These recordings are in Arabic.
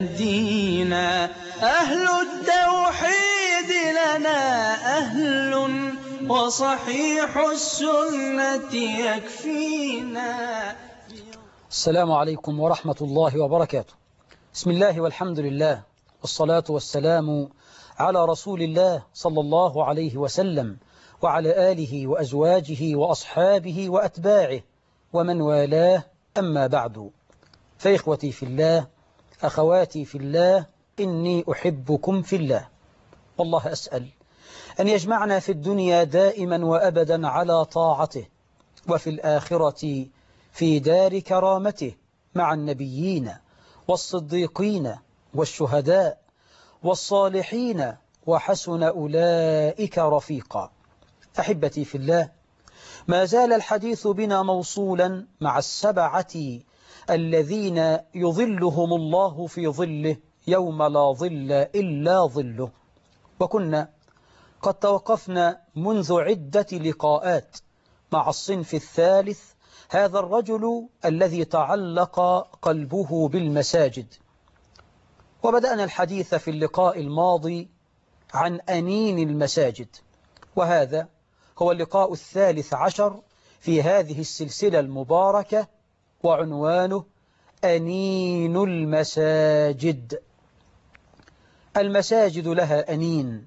دينا أهل التوحيد لنا أهل وصحيح السنة يكفينا. السلام عليكم ورحمة الله وبركاته. بسم الله والحمد لله والصلاة والسلام على رسول الله صلى الله عليه وسلم وعلى آله وأزواجه وأصحابه وأتباعه ومن والاه، أما بعد. فإخوتي في الله، أخواتي في الله، إني أحبكم في الله، والله أسأل أن يجمعنا في الدنيا دائما وأبدا على طاعته، وفي الآخرة في دار كرامته مع النبيين والصديقين والشهداء والصالحين وحسن أولئك رفيقا. أحبتي في الله، ما زال الحديث بنا موصولا مع السبعة الذين يظلهم الله في ظله يوم لا ظل إلا ظله، وكنا قد توقفنا منذ عدة لقاءات مع الصنف الثالث، هذا الرجل الذي تعلق قلبه بالمساجد. وبدأنا الحديث في اللقاء الماضي عن أنين المساجد، وهذا هو اللقاء الثالث عشر في هذه السلسلة المباركة، وعنوانه أنين المساجد. المساجد لها أنين.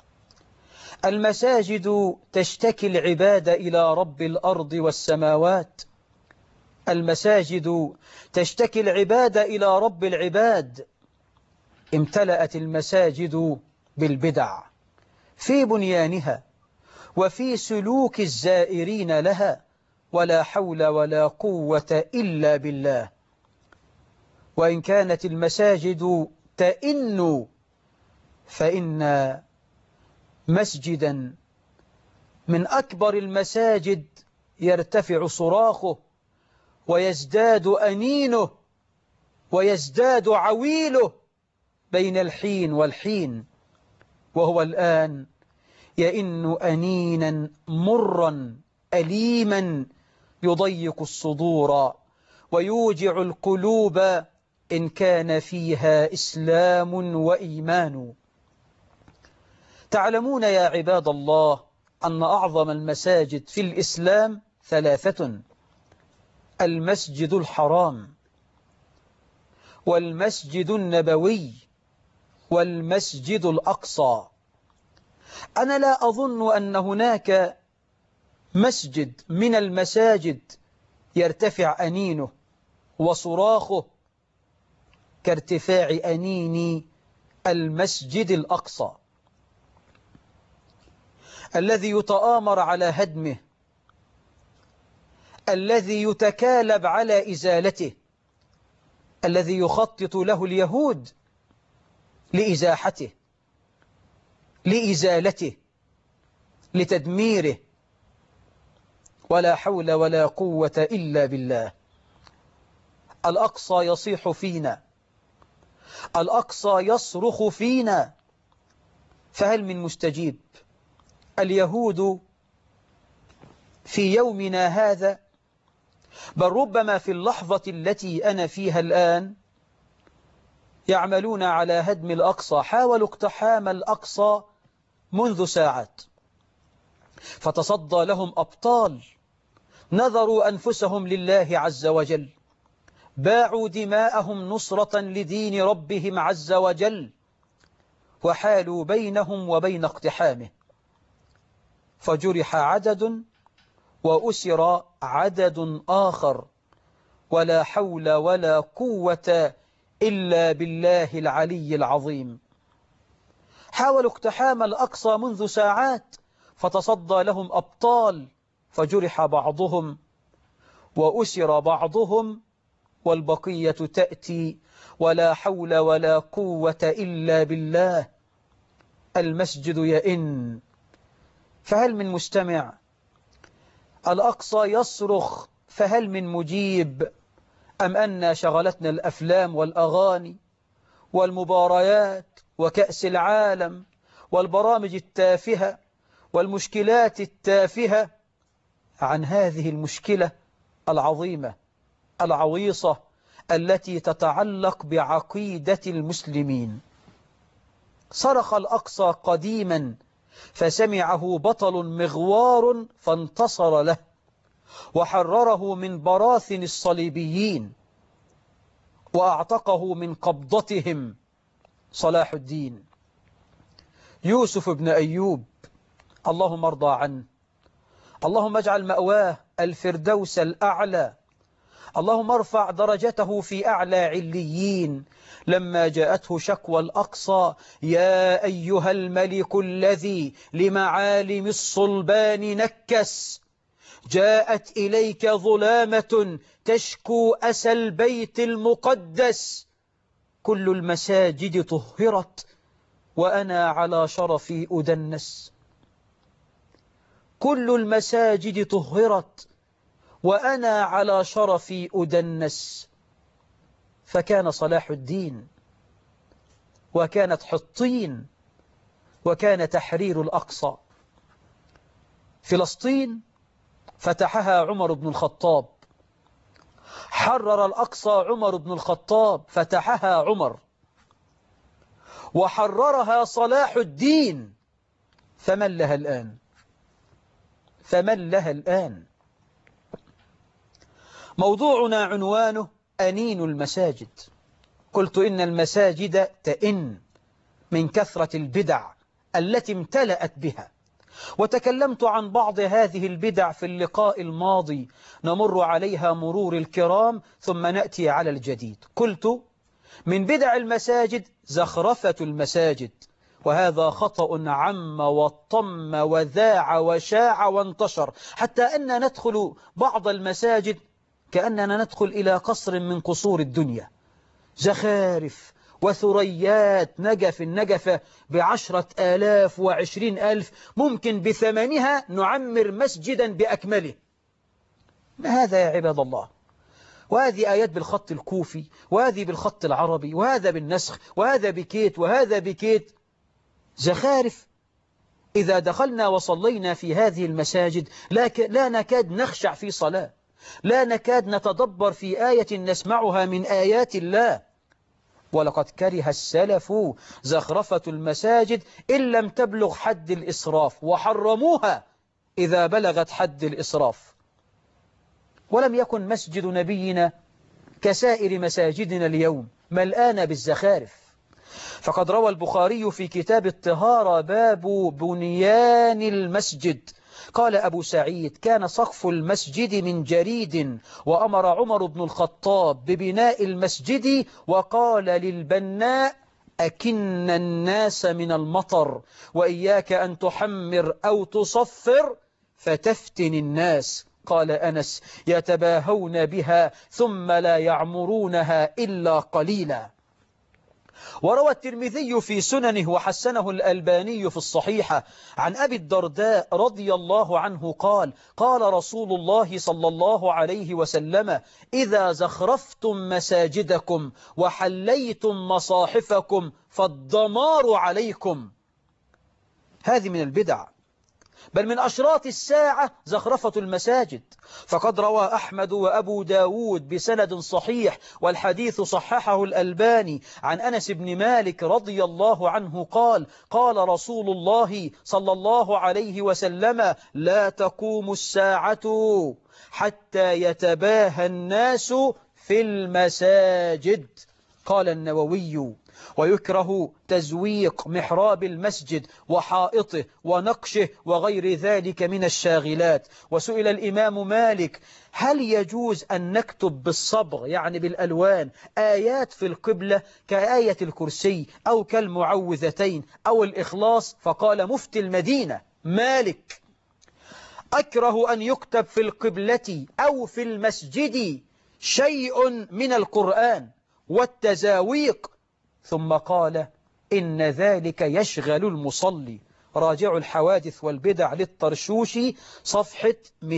المساجد تشتكي العبادة إلى رب الأرض والسماوات. المساجد تشتكي العبادة إلى رب العباد. امتلأت المساجد بالبدع في بنيانها وفي سلوك الزائرين لها، ولا حول ولا قوة إلا بالله. وإن كانت المساجد تئن، فإن مسجدا من أكبر المساجد يرتفع صراخه ويزداد أنينه ويزداد عويله بين الحين والحين، وهو الآن يئن أنينا مرا أليما يضيق الصدور ويوجع القلوب إن كان فيها إسلام وإيمان. تعلمون يا عباد الله أن أعظم المساجد في الإسلام ثلاثة: المسجد الحرام، والمسجد النبوي، والمسجد الأقصى. أنا لا أظن أن هناك مسجد من المساجد يرتفع أنينه وصراخه كارتفاع أنين المسجد الأقصى، الذي يتآمر على هدمه، الذي يتكالب على إزالته، الذي يخطط له اليهود لإزاحته، لإزالته، لتدميره، ولا حول ولا قوة إلا بالله. الأقصى يصيح فينا، الأقصى يصرخ فينا، فهل من مستجيب؟ اليهود في يومنا هذا، بل ربما في اللحظة التي أنا فيها الآن، يعملون على هدم الأقصى. حاولوا اقتحام الأقصى منذ ساعات، فتصدى لهم أبطال نذروا أنفسهم لله عز وجل، باعوا دماءهم نصرة لدين ربهم عز وجل، وحالوا بينهم وبين اقتحامه، فجرح عدد وأسر عدد آخر، ولا حول ولا قوة إلا بالله العلي العظيم. حاولوا اقتحام الأقصى منذ ساعات، فتصدى لهم أبطال، فجرح بعضهم وأسر بعضهم، والبقية تأتي، ولا حول ولا قوة إلا بالله. المسجد يئن، فهل من مستمع؟ الأقصى يصرخ، فهل من مجيب؟ أم أن شغلتنا الأفلام والأغاني والمباريات وكأس العالم والبرامج التافهة والمشكلات التافهة عن هذه المشكلة العظيمة العويصة التي تتعلق بعقيدة المسلمين. صرخ الأقصى قديما فسمعه بطل مغوار فانتصر له وحرره من براثن الصليبيين وأعتقه من قبضتهم صلاح الدين. يوسف بن أيوب اللهم ارضى عنه، اللهم اجعل مأواه الفردوس الأعلى، اللهم ارفع درجته في أعلى عليين. لما جاءته شكوى الأقصى: يا أيها الملك الذي لمعالم الصلبان نكس، جاءت إليك ظلامة تشكو أسى البيت المقدس، كل المساجد طهرت وأنا على شرفي أدنس. كل المساجد طهرت وأنا على شرفي أدنس. فكان صلاح الدين، وكانت حطين، وكان تحرير الأقصى. فلسطين فتحها عمر بن الخطاب، حرر الأقصى عمر بن الخطاب، فتحها عمر، وحررها صلاح الدين. فمن لها الآن؟ فمن لها الآن؟ موضوعنا عنوانه أنين المساجد. قلت إن المساجد تئن من كثرة البدع التي امتلأت بها، وتكلمت عن بعض هذه البدع في اللقاء الماضي، نمر عليها مرور الكرام ثم نأتي على الجديد. قلت من بدع المساجد زخرفة المساجد، وهذا خطأ عم وطم وذاع وشاع وانتشر، حتى أن ندخل بعض المساجد كأننا ندخل إلى قصر من قصور الدنيا، زخارف وثريات نجفة ب10,000 و20,000، ممكن بثمنها نعمر مسجدا بأكمله. ما هذا يا عباد الله؟ وهذه آيات بالخط الكوفي، وهذه بالخط العربي، وهذا بالنسخ، وهذا بكيت، وهذا بكيت، زخارف. إذا دخلنا وصلينا في هذه المساجد لا نكاد نخشع في صلاة، لا نكاد نتدبر في آية نسمعها من آيات الله. ولقد كره السلف زخرفة المساجد إن لم تبلغ حد الإسراف، وحرموها إذا بلغت حد الإسراف. ولم يكن مسجد نبينا كسائر مساجدنا اليوم ملآن بالزخارف. فقد روى البخاري في كتاب الطهارة باب بنيان المسجد، قال أبو سعيد: كان سقف المسجد من جريد، وأمر عمر بن الخطاب ببناء المسجد، وقال للبناء: أكن الناس من المطر، وإياك أن تحمر أو تصفر فتفتن الناس. قال أنس: يتباهون بها ثم لا يعمرونها إلا قليلا. وروى الترمذي في سننه وحسنه الألباني في الصحيحة عن أبي الدرداء رضي الله عنه قال: قال رسول الله صلى الله عليه وسلم: إذا زخرفتم مساجدكم وحليتم مصاحفكم فالدمار عليكم. هذه من البدع، بل من أشراط الساعة زخرفة المساجد. فقد روى أحمد وأبو داود بسند صحيح، والحديث صححه الألباني، عن أنس بن مالك رضي الله عنه قال: قال رسول الله صلى الله عليه وسلم: لا تقوم الساعة حتى يتباهى الناس في المساجد. قال النووي: ويكره تزويق محراب المسجد وحائطه ونقشه وغير ذلك من الشاغلات. وسئل الإمام مالك: هل يجوز أن نكتب بالصبغ يعني بالألوان آيات في القبلة كآية الكرسي أو كالمعوذتين أو الإخلاص؟ فقال مفتي المدينة مالك: أكره أن يكتب في القبلة أو في المسجد شيء من القرآن والتزاويق. ثم قال: إن ذلك يشغل المصلي. راجعوا الحوادث والبدع للطرشوشي صفحة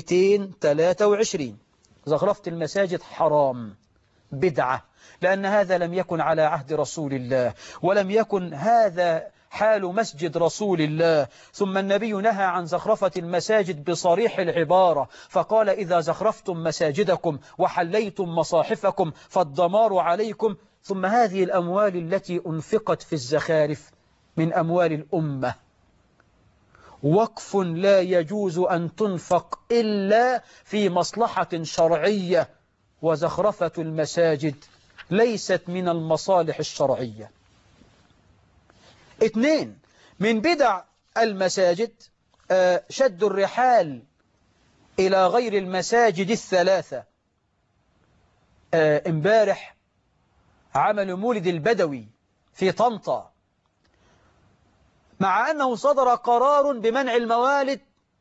223. زخرفة المساجد حرام، بدعة، لأن هذا لم يكن على عهد رسول الله، ولم يكن هذا حال مسجد رسول الله. ثم النبي نهى عن زخرفة المساجد بصريح العبارة، فقال إذا زخرفتم مساجدكم وحليتم مصاحفكم فالدمار عليكم. ثم هذه الأموال التي أنفقت في الزخارف من أموال الأمة وقف لا يجوز أن تنفق إلا في مصلحة شرعية، وزخرفة المساجد ليست من المصالح الشرعية. 2 من بدع المساجد شد الرحال إلى غير المساجد الثلاثة. امبارح عمل مولد البدوي في طنطا، مع أنه صدر قرار بمنع الموالد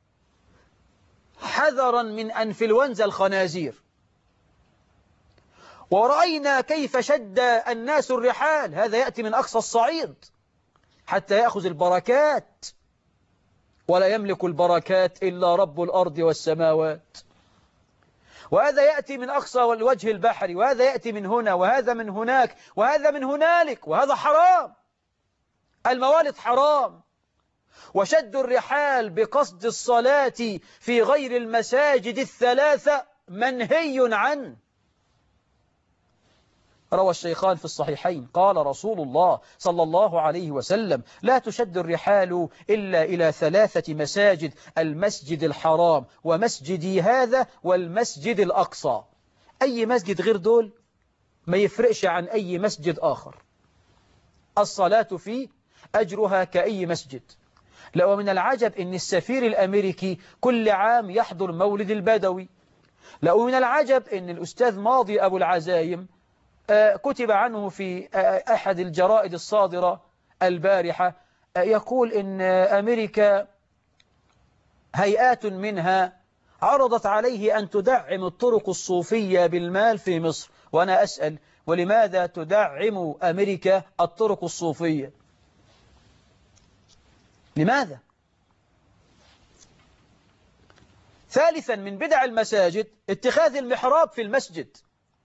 حذرا من أنفلونزا الخنازير، ورأينا كيف شد الناس الرحال. هذا يأتي من أقصى الصعيد حتى يأخذ البركات، ولا يملك البركات إلا رب الأرض والسماوات. وهذا يأتي من أقصى الوجه البحري، وهذا يأتي من هنا، وهذا من هناك، وهذا من هنالك، وهذا حرام. الموالد حرام، وشد الرحال بقصد الصلاة في غير المساجد الثلاثة منهي عنه. روى الشيخان في الصحيحين قال رسول الله صلى الله عليه وسلم لا تشد الرحال إلا إلى 3 مساجد: المسجد الحرام ومسجدي هذا والمسجد الأقصى. أي مسجد غير دول ما يفرقش عن أي مسجد آخر، الصلاة فيه أجرها كأي مسجد. لو من العجب أن السفير الأمريكي كل عام يحضر مولد البدوي. لو من العجب أن الأستاذ ماضي أبو العزايم كتب عنه في أحد الجرائد الصادرة البارحة يقول إن أمريكا هيئات منها عرضت عليه أن تدعم الطرق الصوفية بالمال في مصر. وأنا أسأل، ولماذا تدعم أمريكا الطرق الصوفية؟ لماذا؟ 3 من بدع المساجد اتخاذ المحراب في المسجد.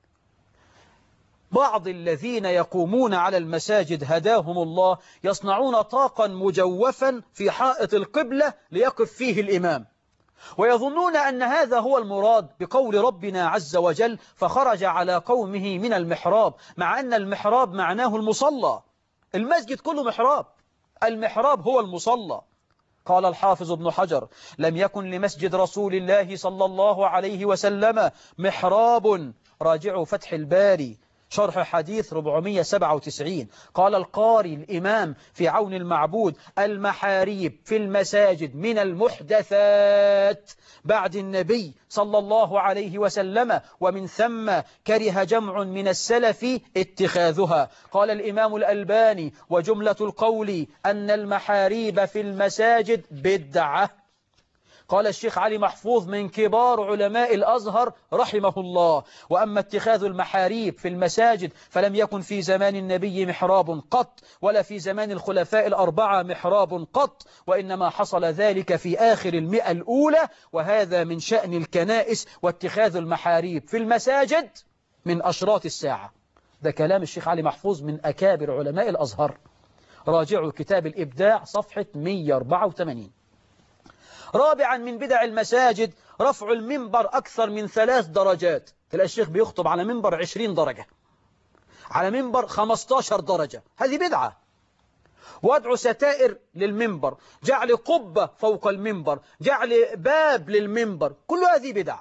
بعض الذين يقومون على المساجد هداهم الله يصنعون طاقا مجوفا في حائط القبلة ليقف فيه الإمام، ويظنون أن هذا هو المراد بقول ربنا عز وجل فخرج على قومه من المحراب، مع أن المحراب معناه المصلى. المسجد كله محراب، المحراب هو المصلى. قال الحافظ ابن حجر لم يكن لمسجد رسول الله صلى الله عليه وسلم محراب، راجعوا فتح الباري شرح حديث 497. قال القاري الإمام في عون المعبود المحاريب في المساجد من المحدثات بعد النبي صلى الله عليه وسلم، ومن ثم كره جمع من السلف اتخاذها. قال الإمام الألباني وجملة القول أن المحاريب في المساجد بدعة. قال الشيخ علي محفوظ من كبار علماء الأزهر رحمه الله وأما اتخاذ المحاريب في المساجد فلم يكن في زمان النبي محراب قط، ولا في زمان الخلفاء الأربعة محراب قط، وإنما حصل ذلك في آخر 100 الأولى، وهذا من شأن الكنائس، واتخاذ المحاريب في المساجد من أشراط الساعة. ده كلام الشيخ علي محفوظ من أكابر علماء الأزهر، راجعوا كتاب الإبداع صفحة 184. رابعا من بدع المساجد رفع المنبر أكثر من 3 درجات. تلاقي الشيخ بيخطب على منبر 20 درجة، على منبر 15 درجة، هذه بدعة. وضع ستائر للمنبر، جعل قبة فوق المنبر، جعل باب للمنبر، كل هذه بدع،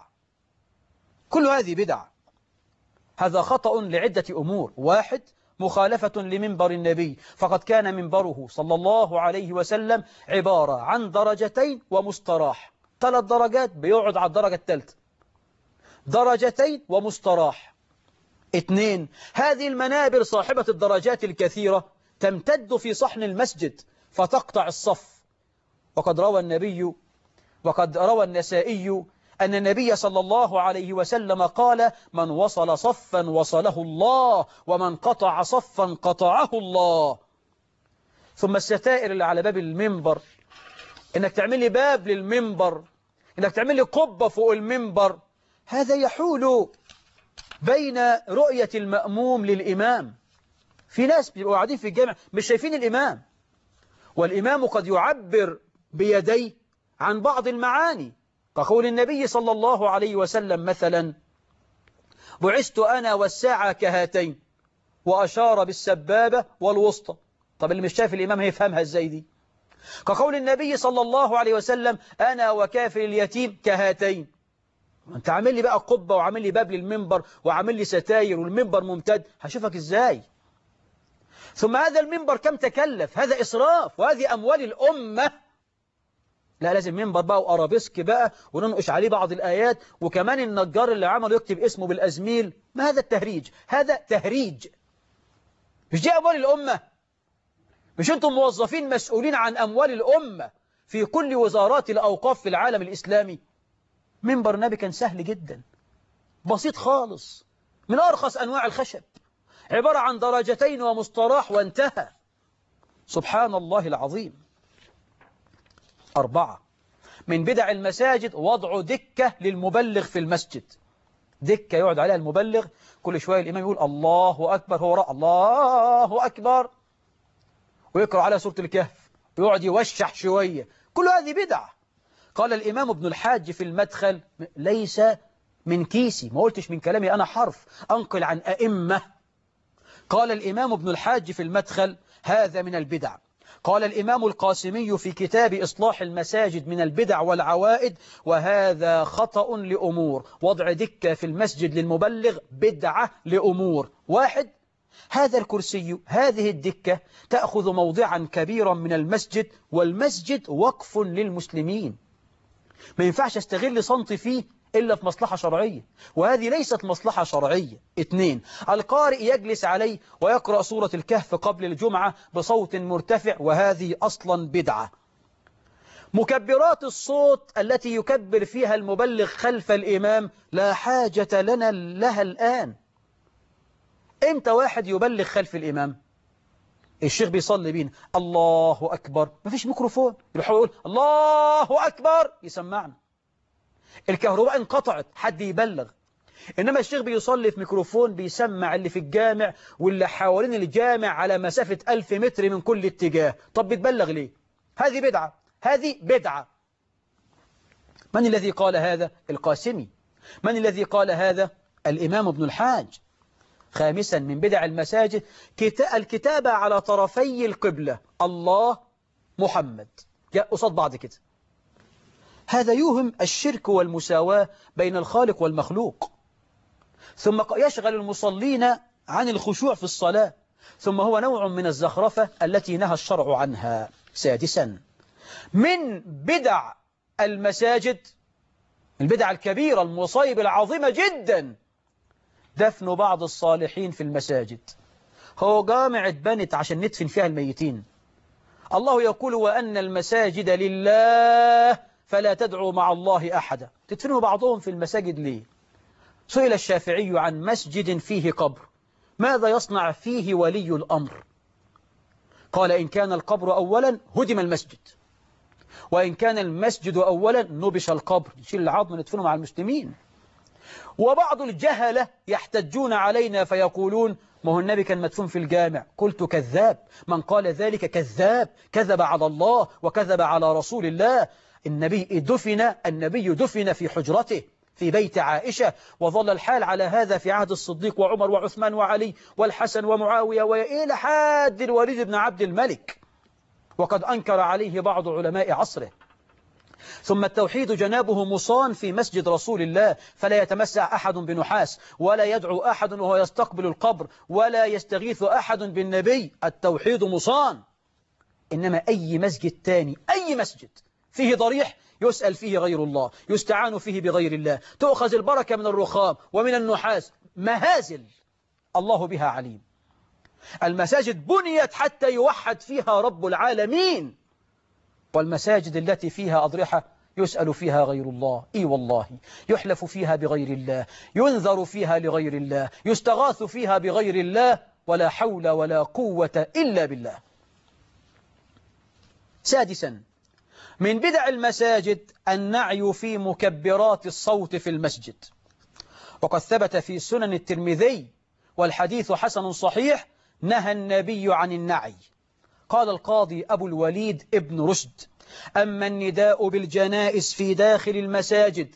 كل هذه بدع. هذا خطأ لعدة أمور. 1 مخالفة لمنبر النبي، فقد كان منبره صلى الله عليه وسلم عبارة عن 2 درجات ومستراح. 3 درجات بيقعد على الدرجة الثالثة، 2 درجات ومستراح. 2 هذه المنابر صاحبة الدرجات الكثيرة تمتد في صحن المسجد فتقطع الصف. وقد روى النسائي أن النبي صلى الله عليه وسلم قال من وصل صفا وصله الله، ومن قطع صفا قطعه الله. ثم الستائر اللي على باب المنبر، إنك تعمل لي باب للمنبر، إنك تعمل لي قبة فوق المنبر، هذا يحول بين رؤية المأموم للإمام. في ناس بيبقوا قاعدين في الجامع مش شايفين الإمام، والإمام قد يعبر بيديه عن بعض المعاني، كقول النبي صلى الله عليه وسلم مثلا: بعثت أنا والساعة كهاتين، وأشار بالسبابة والوسطى. طب اللي مش شايف الإمام هيفهمها إزاي دي؟ كقول النبي صلى الله عليه وسلم: أنا وكافر اليتيم كهاتين. أنت عامل لي بقى قبة وعامل لي باب للمنبر وعامل لي ستاير والمنبر ممتد، هشوفك إزاي؟ ثم هذا المنبر كم تكلف؟ هذا إسراف، وهذه أموال الأمة. لا، لازم منبر بقى وأرابيسك بقى وننقش عليه بعض الآيات، وكمان النجار اللي عمله يكتب اسمه بالأزميل. ما هذا التهريج؟ هذا تهريج. مش دي أموال الأمة؟ مش أنتم موظفين مسؤولين عن أموال الأمة في كل وزارات الأوقاف في العالم الإسلامي؟ منبر النبي كان سهل جدا، بسيط خالص، من أرخص أنواع الخشب، عبارة عن درجتين ومستراح وانتهى. سبحان الله العظيم. 4، من بدع المساجد وضع دكة للمبلغ في المسجد. دكة يقعد عليها المبلغ، كل شوية الإمام يقول الله أكبر، هو وراء الله أكبر، ويقرأ على سورة الكهف ويقعد يوشح شوية. كل هذه بدعة. قال الإمام ابن الحاج في المدخل: ليس من كيسي، ما قلتش من كلامي أنا حرف، أنقل عن أئمة. قال الإمام ابن الحاج في المدخل: هذا من البدع. قال الإمام القاسمي في كتاب إصلاح المساجد: من البدع والعوائد، وهذا خطأ لأمور. وضع دكة في المسجد للمبلغ بدعة لأمور. 1، هذا الكرسي، هذه الدكة تأخذ موضعا كبيرا من المسجد، والمسجد وقف للمسلمين، ما ينفعش استغل صنطي فيه إلا في مصلحة شرعية، وهذه ليست مصلحة شرعية. 2، القارئ يجلس عليه ويقرأ سورة الكهف قبل الجمعة بصوت مرتفع، وهذه أصلا بدعة. مكبرات الصوت التي يكبر فيها المبلغ خلف الإمام لا حاجة لنا لها الآن. إمتى واحد يبلغ خلف الإمام؟ الشيخ بيصلي بينا الله أكبر، مفيش ميكروفون، يروح يقول الله أكبر يسمعنا. الكهرباء انقطعت، حد يبلغ. إنما الشيخ بيصلي في ميكروفون بيسمع اللي في الجامع واللي حوالين الجامع على مسافة 1000 متر من كل اتجاه. طب بتبلغ ليه؟ هذه بدعة، هذه بدعة. من الذي قال هذا؟ القاسمي. من الذي قال هذا؟ الإمام ابن الحاج. 5، من بدع المساجد الكتابة على طرفي القبلة، الله محمد، جاء قصاد بعض كده. هذا يوهم الشرك والمساواة بين الخالق والمخلوق، ثم يشغل المصلين عن الخشوع في الصلاة، ثم هو نوع من الزخرفة التي نهى الشرع عنها. 6، من بدع المساجد، البدع الكبيرة المصيبة العظيمة جدا، دفن بعض الصالحين في المساجد. هو جامع اتبنت عشان ندفن فيها الميتين. الله يقول: وأن المساجد لله فلا تدعوا مع الله أحدا. تدفنوا بعضهم في المساجد ليه؟ سئل الشافعي عن مسجد فيه قبر ماذا يصنع فيه ولي الأمر؟ قال: إن كان القبر أولا هدم المسجد، وإن كان المسجد أولا نبش القبر، نشيل العظم ندفنه مع المسلمين. وبعض الجهلة يحتجون علينا فيقولون: ما هو النبي كان مدفون في الجامع. قلت: كذاب، من قال ذلك كذاب، كذب على الله وكذب على رسول الله. النبي دفن في حجرته في بيت عائشة، وظل الحال على هذا في عهد الصديق وعمر وعثمان وعلي والحسن ومعاوية وإلى حد الوليد بن عبد الملك، وقد أنكر عليه بعض علماء عصره. ثم التوحيد جنابه مصان في مسجد رسول الله، فلا يتمسع أحد بنحاس، ولا يدعو أحد وهو يستقبل القبر، ولا يستغيث أحد بالنبي. التوحيد مصان. إنما أي مسجد تاني، أي مسجد فيه ضريح يسأل فيه غير الله، يستعان فيه بغير الله، تؤخذ البركة من الرخام ومن النحاس، مهازل الله بها عليم. المساجد بنيت حتى يوحد فيها رب العالمين، والمساجد التي فيها أضرحة يسأل فيها غير الله، إي والله، يحلف فيها بغير الله، ينذر فيها لغير الله، يستغاث فيها بغير الله، ولا حول ولا قوة إلا بالله. 6، من بدع المساجد النعي في مكبرات الصوت في المسجد، وقد ثبت في سنن الترمذي والحديث حسن صحيح: نهى النبي عن النعي. قال القاضي أبو الوليد ابن رشد: أما النداء بالجنائز في داخل المساجد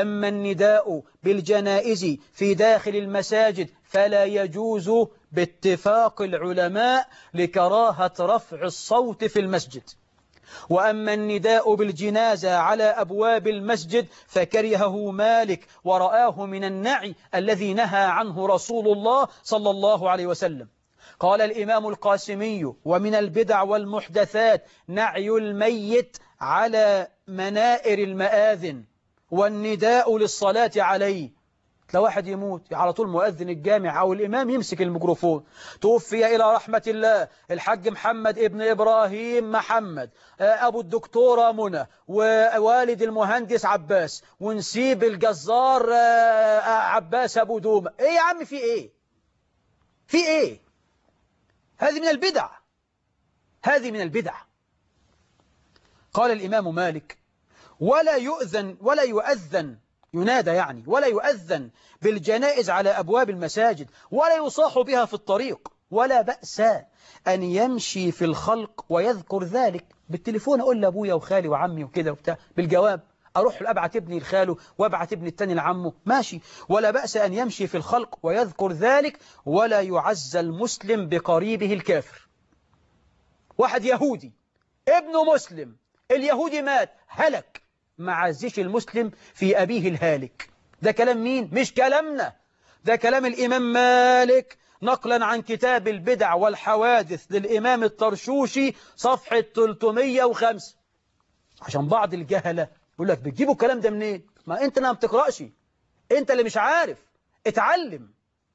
في داخل المساجد فلا يجوز باتفاق العلماء لكراهة رفع الصوت في المسجد. وأما النداء بالجنازة على أبواب المسجد فكرهه مالك ورآه من النعي الذي نهى عنه رسول الله صلى الله عليه وسلم. قال الإمام القاسمي: ومن البدع والمحدثات نعي الميت على منائر المآذن والنداء للصلاة عليه. لو واحد يموت على طول مؤذن الجامع أو الإمام يمسك الميكروفون: توفي إلى رحمة الله الحاج محمد ابن إبراهيم محمد أبو الدكتورة منى ووالد المهندس عباس، ونسيب الجزار عباس أبو دومة. إيه يا عم في إيه؟ في إيه؟ هذه من البدع، هذه من البدع. قال الإمام مالك: ولا يؤذن ينادى يعني ولا يؤذن بالجنائز على أبواب المساجد ولا يصاح بها في الطريق، ولا بأس أن يمشي في الخلق ويذكر ذلك. بالتليفون أقول لأبويا وخالي وعمي وكده وبتاع، بالجواب أروح أبعت ابني لخاله وأبعت ابني التاني لعمه، ماشي. ولا بأس أن يمشي في الخلق ويذكر ذلك، ولا يعز المسلم بقريبه الكافر. واحد يهودي ابنه مسلم، اليهودي مات هلك، ما عزش المسلم في أبيه الهالك. ده كلام مين؟ مش كلامنا، ده كلام الإمام مالك نقلا عن كتاب البدع والحوادث للإمام الطرشوشي صفحة 305. عشان بعض الجهلة يقول لك بتجيبوا الكلام ده منين؟ ما أنت ما بتقرأش، أنت اللي مش عارف، اتعلم.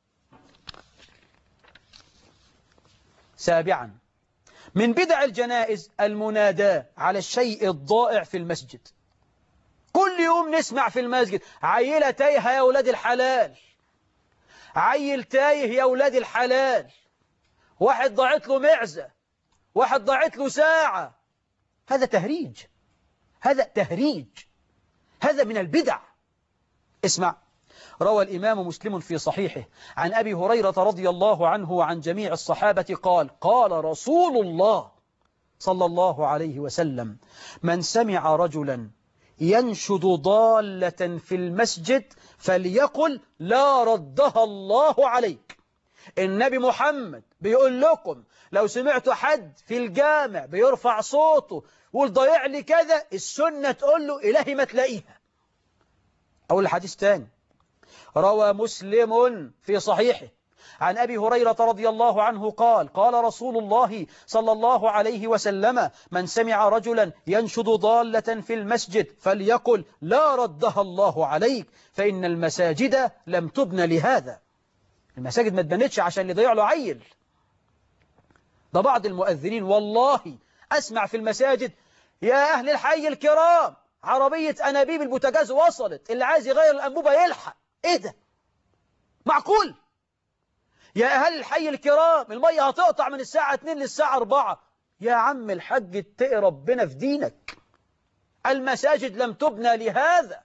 سابعا، من بدع الجنائز المناداة على الشيء الضائع في المسجد. كل يوم نسمع في المسجد: عيلة تايهة يا ولاد الحلال، عيل تايه يا ولاد الحلال، واحد ضاعت له معزة، واحد ضاعت له ساعة. هذا تهريج، هذا تهريج، هذا من البدع. اسمع، روى الإمام مسلم في صحيحه عن أبي هريرة رضي الله عنه وعن جميع الصحابة قال: قال رسول الله صلى الله عليه وسلم: من سمع رجلا ينشد ضالة في المسجد فليقل لا ردها الله عليك. النبي محمد بيقول لكم لو سمعتوا حد في الجامع بيرفع صوته ويقول ضيع لي كذا، السنة تقول له إلهي ما تلاقيها. أول الحديث تاني، روى مسلم في صحيحه عن أبي هريرة رضي الله عنه قال: قال رسول الله صلى الله عليه وسلم: من سمع رجلا ينشد ضالة في المسجد فليقل لا ردها الله عليك، فإن المساجد لم تبن لهذا. المساجد ما اتبنتش عشان اللي ضيع له عيل. ده بعض المؤذنين والله أسمع في المساجد: يا أهل الحي الكرام عربية أنابيب البوتاجاز وصلت، اللي عايز يغير الأنبوبة يلحق. إيه ده؟ معقول؟ يا أهل الحي الكرام المية هتقطع من الساعة 2 للساعة 4. يا عم الحاج اتقي ربنا في دينك، المساجد لم تبنى لهذا.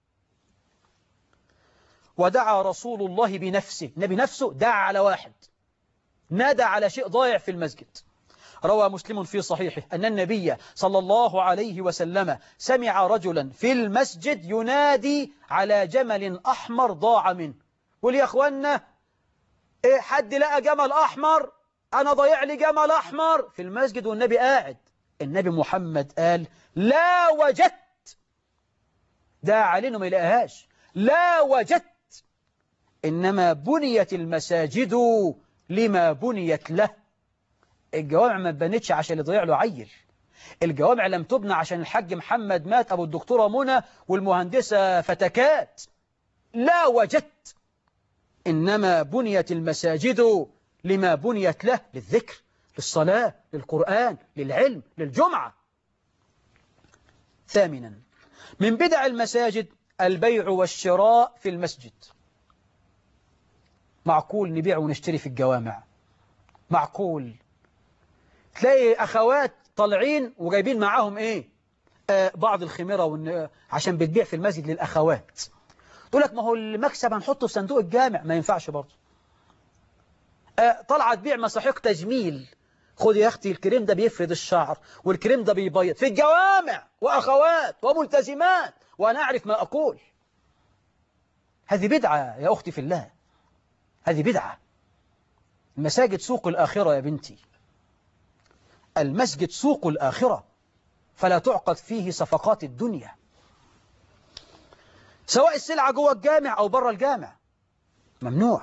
ودعا رسول الله بنفسه، النبي نفسه دعا على واحد نادى على شيء ضايع في المسجد. روى مسلم في صحيحه أن النبي صلى الله عليه وسلم سمع رجلا في المسجد ينادي على جمل أحمر ضاع منه. قل يا أخوانا، إيه حد لقى جمل أحمر؟ أنا ضيع لي جمل أحمر في المسجد والنبي قاعد. النبي محمد قال: لا وجدت. دعا علينا ما يلاقيهاش، لا وجدت. إنما بنيت المساجد لما بنيت له. الجوامع ما بنتش عشان اللي ضيع له عيل، الجوامع لم تبنى عشان الحاج محمد مات أبو الدكتورة منى والمهندسة فتكات. لا وجدت. إنما بنيت المساجد لما بنيت له، للذكر، للصلاة، للقرآن، للعلم، للجمعة. ثامنا، من بدع المساجد البيع والشراء في المسجد. معقول نبيع ونشتري في الجوامع؟ معقول تلاقي أخوات طالعين وجايبين معاهم إيه؟ بعض الخميرة عشان بتبيع في المسجد للأخوات. تقول لك ما هو المكسب هنحطه في صندوق الجامع، ما ينفعش برضه. طالعة تبيع مساحيق تجميل خد يا أختي الكريم ده بيفرد الشعر والكريم ده بيبيض في الجوامع وأخوات وملتزمات، وأنا أعرف ما أقول. هذه بدعة يا أختي في الله، هذه بدعة. المساجد سوق الآخرة يا بنتي، المسجد سوق الآخرة، فلا تعقد فيه صفقات الدنيا، سواء السلعة جوه الجامع أو بره الجامع، ممنوع.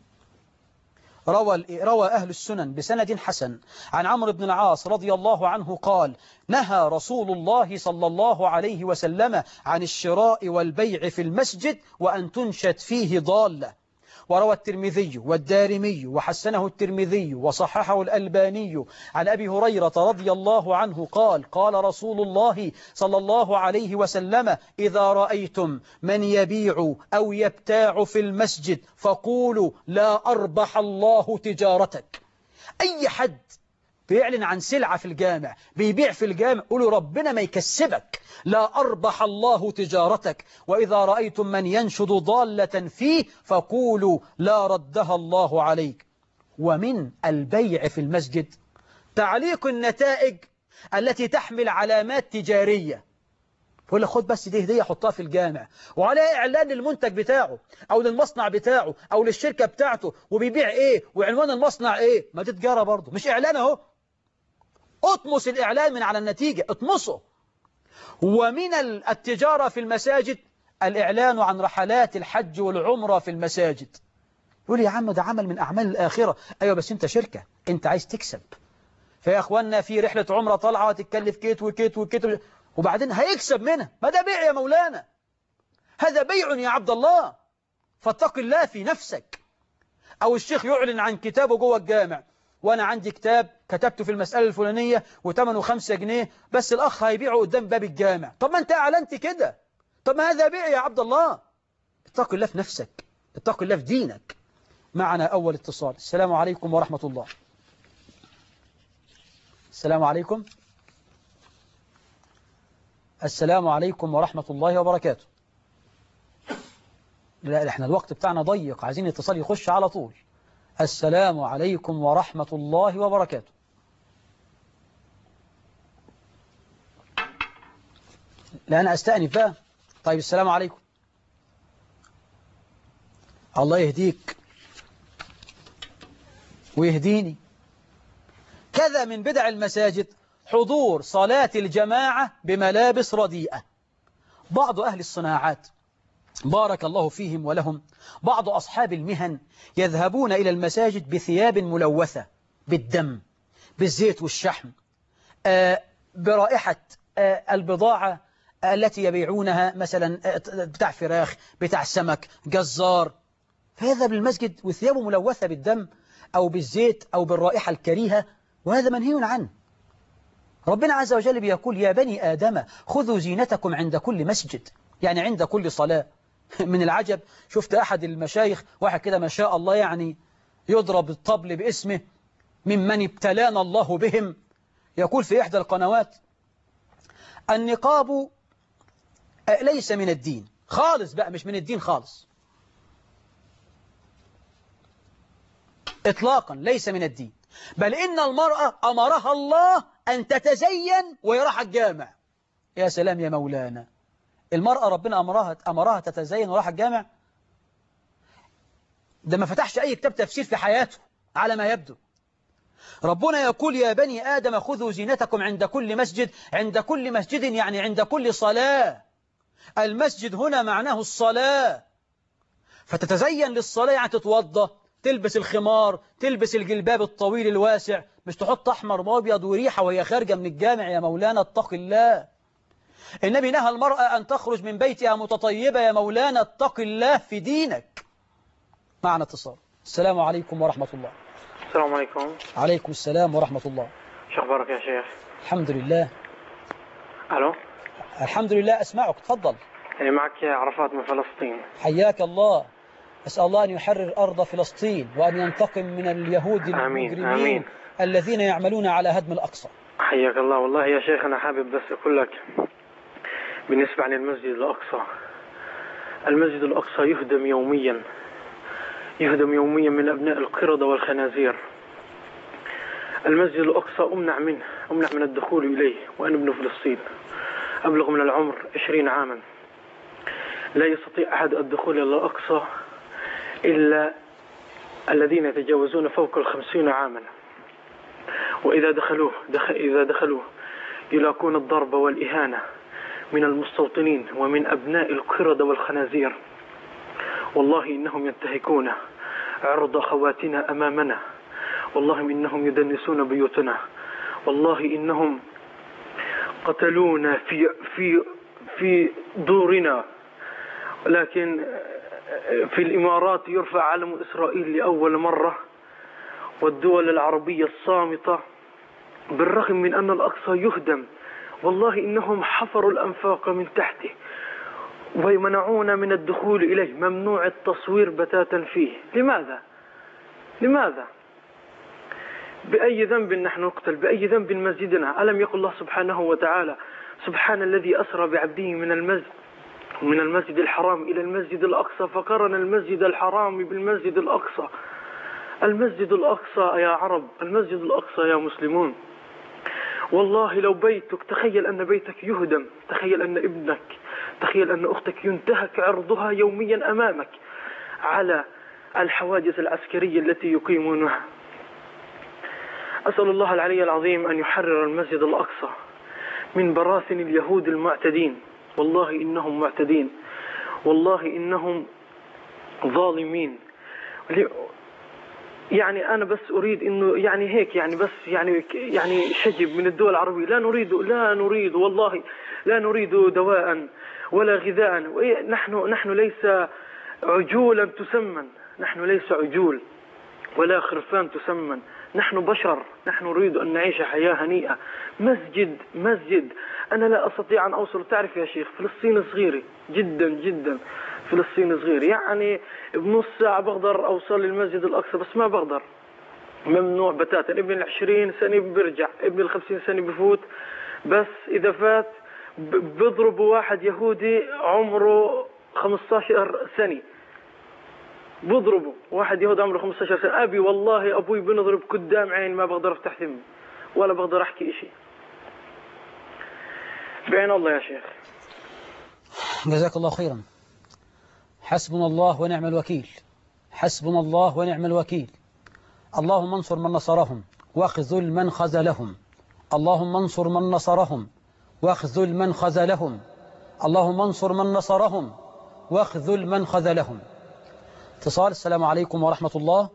روى أهل السنن بسند حسن عن عمرو بن العاص رضي الله عنه قال: نهى رسول الله صلى الله عليه وسلم عن الشراء والبيع في المسجد وأن تنشد فيه ضالة. وروى الترمذي والدارمي وحسنه الترمذي وصححه الألباني عن أبي هريرة رضي الله عنه قال: قال رسول الله صلى الله عليه وسلم: إذا رأيتم من يبيع أو يبتاع في المسجد فقولوا لا أربح الله تجارتك. أي حد بيعلن عن سلعة في الجامع، بيبيع في الجامع، قولوا ربنا ما يكسبك، لا أربح الله تجارتك. وإذا رأيتم من ينشد ضالة فيه فقولوا لا ردها الله عليك. ومن البيع في المسجد تعليق النتائج التي تحمل علامات تجارية. يقول لك خد بس دي هدية حطها في الجامع، وعليها إعلان للمنتج بتاعه أو للمصنع بتاعه أو للشركة بتاعته، وبيبيع إيه وعنوان المصنع إيه. ما دي تجارة برضه، مش إعلان أهو. اطمس الإعلان من على النتيجة، اطمسه. ومن التجارة في المساجد الإعلان عن رحلات الحج والعمرة في المساجد. يقول يا عم ده عمل من أعمال الآخرة. أيوة بس أنت شركة، أنت عايز تكسب. فيا أخوانا في رحلة عمرة طالعة تتكلف كيت وكيت وكيت، وبعدين هيكسب منها. ما ده بيع يا مولانا، هذا بيع يا عبد الله، فاتق الله في نفسك. أو الشيخ يعلن عن كتابه جوه الجامع: وأنا عندي كتاب كتبته في المسألة الفلانية وثمنه 5 جنيه، بس الأخ هيبيعه قدام باب الجامع. طب ما أنت أعلنت كده، طب ما هذا بيع يا عبد الله. اتق الله في نفسك، اتق الله في دينك. معنا أول اتصال. السلام عليكم ورحمة الله. السلام عليكم. السلام عليكم ورحمة الله وبركاته. لا احنا الوقت بتاعنا ضيق، عايزين اتصال يخش على طول. السلام عليكم ورحمة الله وبركاته. لا أنا أستأنف بقى. طيب السلام عليكم. الله يهديك ويهديني. كذا من بدع المساجد حضور صلاة الجماعة بملابس رديئة. بعض أهل الصناعات بارك الله فيهم ولهم، بعض أصحاب المهن يذهبون إلى المساجد بثياب ملوثة بالدم، بالزيت والشحم، برائحة البضاعة التي يبيعونها، مثلا بتاع فراخ، بتاع سمك، جزار، فيذهب للمسجد وثيابه ملوثة بالدم أو بالزيت أو بالرائحة الكريهة، وهذا منهي عنه. ربنا عز وجل بيقول: يا بني آدم خذوا زينتكم عند كل مسجد، يعني عند كل صلاة. من العجب شفت أحد المشايخ، واحد كده ما شاء الله يعني يضرب الطبل باسمه، ممن ابتلانا الله بهم، يقول في إحدى القنوات: النقاب ليس من الدين خالص، بقى مش من الدين خالص إطلاقا، ليس من الدين، بل إن المرأة أمرها الله أن تتزين وهي رايحة الجامع. يا سلام يا مولانا، المرأة ربنا أمرها تتزين ورايحة الجامع؟ ده ما فتحش أي كتاب تفسير في حياته على ما يبدو. ربنا يقول: يا بني آدم خذوا زينتكم عند كل مسجد. عند كل مسجد يعني عند كل صلاة. المسجد هنا معناه الصلاة، فتتزين للصلاة يعني تتوضى، تلبس الخمار، تلبس الجلباب الطويل الواسع، مش تحط أحمر وأبيض وريحة وهي خارجة من الجامع. يا مولانا اتق الله. النبي نهى المرأة أن تخرج من بيتها متطيبة. يا مولانا اتق الله في دينك. معنا اتصال. السلام عليكم ورحمة الله. السلام عليكم. عليكم السلام ورحمة الله. شو أخبارك يا شيخ؟ الحمد لله. ألو. الحمد لله، أسمعك، تفضل. معك عرفات من فلسطين. حياك الله. أسأل الله أن يحرر أرض فلسطين وأن ينتقم من اليهود المجرمين. آمين. الذين يعملون على هدم الأقصى. حياك الله. والله يا شيخ أنا حابب بس أقول لك بالنسبة عن المسجد الأقصى. المسجد الأقصى يهدم يوميا من أبناء القردة والخنازير. المسجد الأقصى أمنع من الدخول إليه، وأنا ابن فلسطين أبلغ من العمر 20 عاما. لا يستطيع أحد الدخول إلى الأقصى إلا الذين يتجاوزون فوق 50 عاما، وإذا دخلوه يلاقون الضرب والإهانة من المستوطنين ومن أبناء القردة والخنازير. والله إنهم ينتهكون عرض خواتنا أمامنا، والله إنهم يدنسون بيوتنا، والله إنهم قتلونا في دورنا. لكن في الإمارات يرفع علم إسرائيل لأول مرة، والدول العربية الصامتة بالرغم من أن الأقصى يهدم. والله إنهم حفروا الأنفاق من تحته ويمنعون من الدخول إليه، ممنوع التصوير بتاتا فيه. لماذا؟ بأي ذنب نحن نقتل؟ بأي ذنب مسجدنا؟ ألم يقل الله سبحانه وتعالى: سبحان الذي أسرى بعبده من المسجد الحرام إلى المسجد الأقصى، فقرن المسجد الحرام بالمسجد الأقصى. المسجد الأقصى يا عرب، المسجد الأقصى يا مسلمون. والله لو بيتك، تخيل أن بيتك يهدم، تخيل أن ابنك، تخيل أن أختك ينتهك عرضها يوميا أمامك على الحواجز العسكرية التي يقيمونها. أسأل الله العلي العظيم أن يحرر المسجد الأقصى من براثن اليهود المعتدين. والله إنهم معتدين، والله إنهم ظالمين. يعني أنا بس أريد إنه يعني هيك، يعني بس يعني شجب من الدول العربية. لا نريد والله لا نريد دواء ولا غذاء. نحن ليس عجولا تسمن، نحن ليس عجول ولا خرفان تسمن، نحن بشر، نحن نريد أن نعيش حياة هنيئة. مسجد أنا لا أستطيع أن أوصل. تعرف يا شيخ، فلسطين صغيرة جدا، فلسطين صغيرة، يعني بنص ساعة بقدر أوصل للمسجد الأقصى، بس ما بقدر، ممنوع بتاتا. ابن 20 سنة بيرجع، ابن 50 سنة بفوت، بس إذا فات بضربوا واحد يهودي عمره 15 سنة، بضربوا واحد يهودي عمره 15 سنة. أبي والله أبوي بنضرب قدام عين، ما بقدر أفتح فمي ولا بقدر أحكي إشي. بعين الله يا شيخ. جزاك الله خيرا. حسبنا الله ونعم الوكيل، حسبنا الله ونعم الوكيل. اللهم انصر من نصرهم واخذل من خذلهم، اللهم انصر من نصرهم واخذل من خذلهم، اللهم انصر من نصرهم واخذل من خذلهم. اتصال. السلام عليكم ورحمة الله.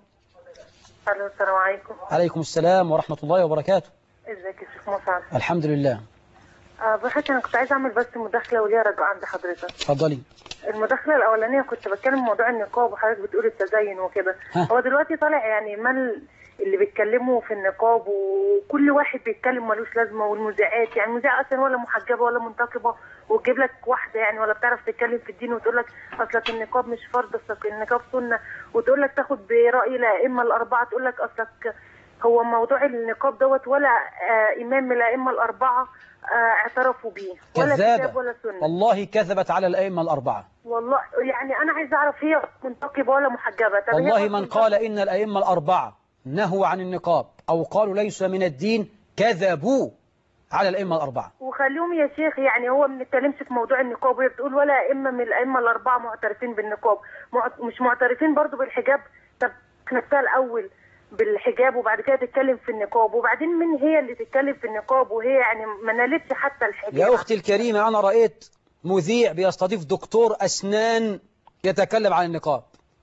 السلام عليكم. عليكم السلام ورحمة الله وبركاته. ازيك يا شيخ مصعب؟ الحمد لله. بحكي أنا كنت عايزة أعمل بس مداخلة وليها رجوع عند حضرتك. اتفضلي. المداخلة الأولانية كنت بتكلم موضوع النقاب، وحضرتك بتقول التزين وكده. هو دلوقتي طالع يعني اللي بيتكلموا في النقاب، وكل واحد بيتكلم ملوش لازمة، والمذيعات يعني المذيعة أصلا ولا محجبة ولا منتقبة، وتجيب لك واحدة يعني ولا بتعرف تتكلم في الدين وتقول لك أصلك النقاب مش فرض، أصلك النقاب سنة، وتقول لك تاخد برأي الأئمة الأربعة، تقول لك أصلك هو موضوع النقاب دوت ولا إمام من الأئمة الأربعة اعترفوا بيه، ولا كتاب ولا سنة. والله كذبت على الأئمة الأربعة. والله يعني أنا عايز أعرف هي منتقبة ولا محجبة. والله من قال إن الأئمة الأربعة نهوا عن النقاب أو قالوا ليس من الدين كذبوا على الأئمة الأربعة. وخليهم يا شيخ، يعني هو ما بنتكلمش في موضوع النقاب، وهي بتقول ولا أئمة من الأئمة الأربعة معترفين بالنقاب، مش معترفين برضو بالحجاب. طب نبتدي الأول بالحجاب وبعد كده تتكلم في النقاب، وبعدين من هي اللي تتكلم في النقاب وهي يعني ما نالتش حتى الحجاب؟ يا أختي الكريمة، أنا رأيت مذيع بيستضيف دكتور أسنان يتكلم عن النقاب.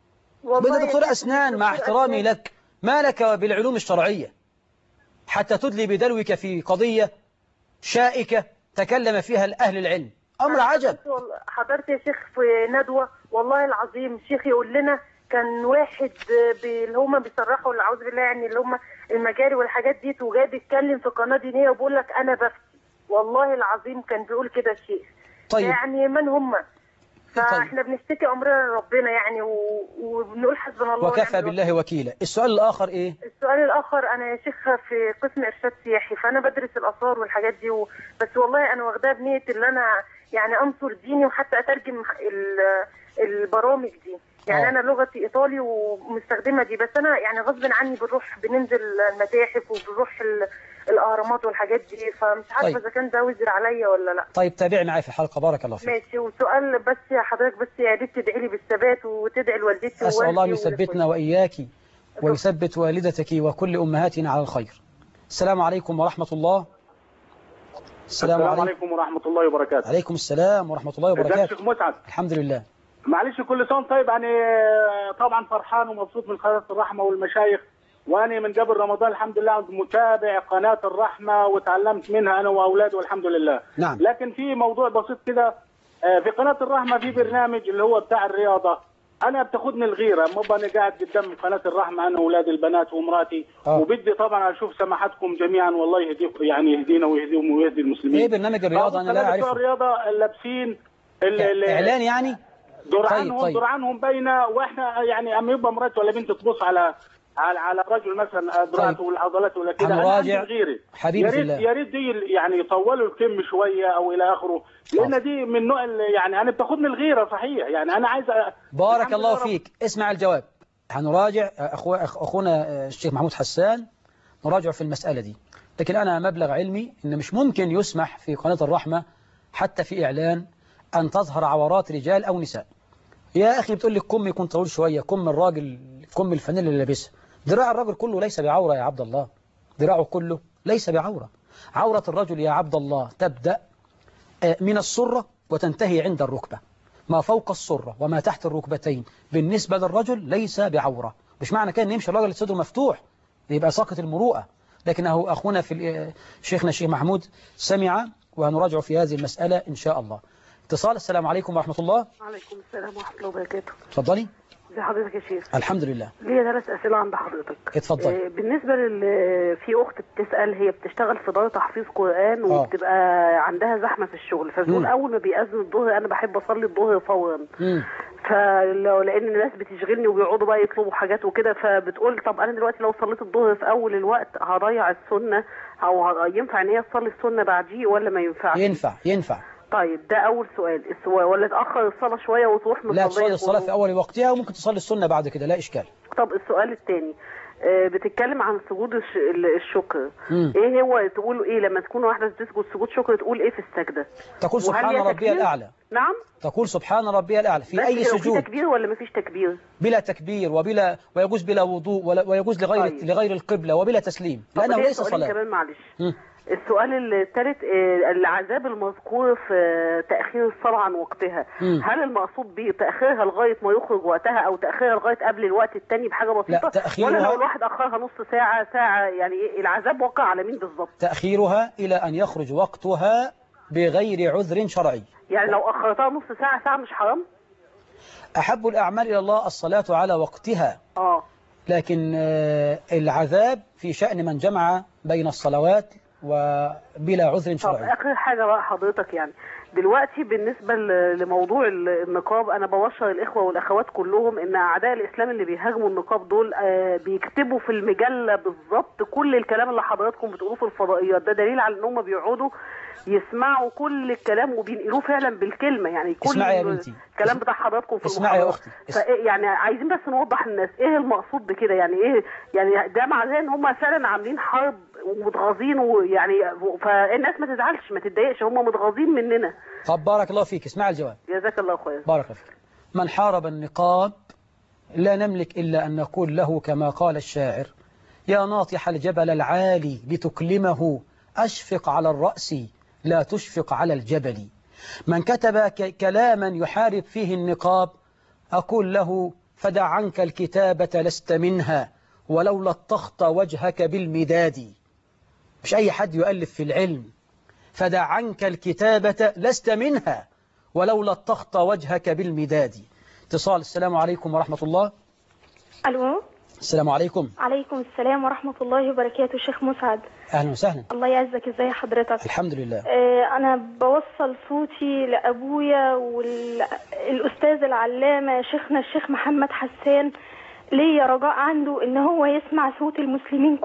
بدأ دكتور أسنان، مع احترامي لك، ما لك بالعلوم الشرعية حتى تدلي بدلوك في قضية شائكة تكلم فيها أهل العلم؟ أمر عجب. حضرت يا شيخ في ندوة والله العظيم، الشيخ يقول لنا كان واحد اللي هم بيصرحوا اعوذ بالله، يعني اللي هم المجاري والحاجات دي، وجاي بيتكلم في قناه دينيه وبيقول لك انا بفتي. والله العظيم كان بيقول كده الشيخ. طيب يعني من هم؟ فاحنا بنشتكي امرنا لربنا يعني، وبنقول حسبنا الله وكفى بالله وكيلا. السؤال الاخر ايه؟ السؤال الاخر، انا يا شيخ في قسم ارشاد سياحي، فانا بدرس الاثار والحاجات دي بس والله انا واخداها بنيه ان انا يعني انصر ديني، وحتى اترجم البرامج دي. يعني انا لغتي ايطالي ومستخدمه دي، بس انا يعني غصب عني بنروح بننزل المتاحف وبنروح الاهرامات والحاجات دي، فمش عارفه طيب. اذا كان ده وزر عليا ولا لا. طيب تابعي معي في الحلقة، بارك الله فيك. ماشي. وسؤال بس يا حضرتك، بس يا ريت تدعي لي بالثبات وتدعي لوالدتي أسأل الله أن ووالدي يثبتنا وإياك ويثبت والدتك وكل أمهاتنا على الخير. السلام عليكم ورحمة الله. السلام عليكم ورحمة الله وبركاته. عليكم السلام ورحمة الله وبركاته. ازيك يا شيخ مسعد؟ الحمد لله. معلش كل سنة طيب. يعني طبعا فرحان ومبسوط من قناة الرحمة والمشايخ، وأنا من قبل رمضان الحمد لله متابع قناة الرحمة وتعلمت منها أنا وأولادي والحمد لله. نعم. لكن في موضوع بسيط كده، في قناة الرحمة في برنامج اللي هو بتاع الرياضة، أنا بتاخدني الغيرة، ما أنا قاعد قدام قناة الرحمة أنا وأولادي البنات ومراتي، وبدي طبعا أشوف سماحتكم جميعا والله يهديكم، يعني يهدينا ويهديهم ويهدي المسلمين. إيه برنامج الرياضة؟ أنا لا أعرفه. الرياضة لابسين إعلان يعني؟ درعنهم درعنهم باينه، واحنا يعني اما يبقى مرات ولا بنت تبص على رجل مثلا دراعته والعضلات ولا كده، هنراجع غيري حبيبي في الله. يا ريت دي يعني يطولوا الكم شويه او الى اخره، لان دي من نوع يعني انا بتاخدني الغيره صحيح، يعني انا عايز بارك الله فيك. اسمع الجواب. هنراجع اخونا الشيخ محمود حسان، نراجع في المساله دي، لكن انا مبلغ علمي ان مش ممكن يسمح في قناه الرحمه حتى في اعلان ان تظهر عورات رجال او نساء. يا أخي بتقول لي كم يكون طويل شوية، كم الراجل، كم الفانيلا اللي لابسها. ذراع الرجل كله ليس بعورة يا عبد الله، ذراعه كله ليس بعورة. عورة الرجل يا عبد الله تبدأ من السرة وتنتهي عند الركبة، ما فوق السرة وما تحت الركبتين بالنسبة للرجل ليس بعورة. مش معنى كان يمشي الراجل صدره مفتوح يبقى ساقط المروءة، لكنه أخونا في شيخنا الشيخ محمود سمع، وهنراجع في هذه المسألة إن شاء الله. اتصال. السلام عليكم ورحمة الله. وعليكم السلام ورحمة الله وبركاته. اتفضلي. ازي حضرتك يا شيخ؟ الحمد لله. ليا 3 أسئلة عند حضرتك. اتفضلي. بالنسبة في أخت بتسأل، هي بتشتغل في دار تحفيظ قرآن وبتبقى عندها زحمة في الشغل، فبتقول أول ما بيأذن الظهر أنا بحب أصلي الظهر فورا. لأن الناس بتشغلني وبيقعدوا بقى يطلبوا حاجات وكده، فبتقول طب أنا دلوقتي لو صليت الظهر في أول الوقت هضيع السنة، أو ينفع إن هي تصلي السنة بعديه ولا ما ينفعش؟ ينفع. طيب ده أول سؤال. ولا تأخر الصلاة شوية وتروح مصلية؟ لا، تصلي الصلاة في أول وقتها وممكن تصلي السنة بعد كده، لا إشكال. طب السؤال الثاني، بتتكلم عن سجود الشكر. ايه هو تقول ايه لما تكون واحدة تسجد سجود شكر؟ تقول ايه في السجدة؟ تقول سبحان ربي الأعلى. نعم، تقول سبحان ربي الأعلى في أي سجود. في تكبير ولا مفيش تكبير؟ بلا تكبير ويجوز بلا وضوء ويجوز لغير القبلة وبلا تسليم، لأنه ليس صلاة. كمان معلش. السؤال الثالث، العذاب المذكور في تأخير الصلاة عن وقتها، هل المقصود بتأخيرها لغاية ما يخرج وقتها أو تأخيرها لغاية قبل الوقت الثاني بحاجة بسيطة؟ لا، ولا لو الواحد أخرها نص ساعة يعني العذاب وقع على مين بالظبط؟ تأخيرها إلى أن يخرج وقتها بغير عذر شرعي. يعني لو أخرتها نص ساعة مش حرام؟ أحب الأعمال إلى الله الصلاة على وقتها. لكن العذاب في شأن من جمع بين الصلوات وبلا عذر شرعي. طب آخر حاجة بقى حضرتك، يعني دلوقتي بالنسبة لموضوع النقاب، أنا ببشر الإخوة والأخوات كلهم إن أعداء الإسلام اللي بيهاجموا النقاب دول بيكتبوا في المجلة بالظبط كل الكلام اللي حضراتكم بتقولوه في الفضائيات. ده دليل على إنهم بيقعدوا يسمعوا كل الكلام وبينقلوه فعلا بالكلمة، يعني كل الكلام بتاع حضراتكم في اسمعي يا أختي. يعني عايزين بس نوضح للناس إيه المقصود بكده، يعني إيه، يعني ده معناه إن هم فعلا عاملين حرب ومتغاظين، ويعني فالناس ما تزعلش ما تتضايقش، هم متغاظين مننا. طب بارك الله فيك. اسمع الجواب. جزاك الله خير. بارك الله فيك. من حارب النقاب لا نملك إلا أن نقول له كما قال الشاعر: يا ناطح الجبل العالي لتكلمه أشفق على الرأس لا تشفق على الجبل. من كتب كلاما يحارب فيه النقاب أقول له: فدع عنك الكتابة لست منها ولو لطخت وجهك بالمداد. مش أي حد يؤلف في العلم. فدع عنك الكتابة لست منها ولو لطخت وجهك بالمداد. اتصال. السلام عليكم ورحمة الله. ألو. السلام عليكم. عليكم السلام ورحمة الله وبركاته. شيخ مسعد. أهلا وسهلا. الله يعزك. ازاي حضرتك؟ الحمد لله. أنا بوصل صوتي لأبويا والأستاذ العلامة شيخنا الشيخ محمد حسان. ليا رجاء عنده إن هو يسمع صوت المسلمين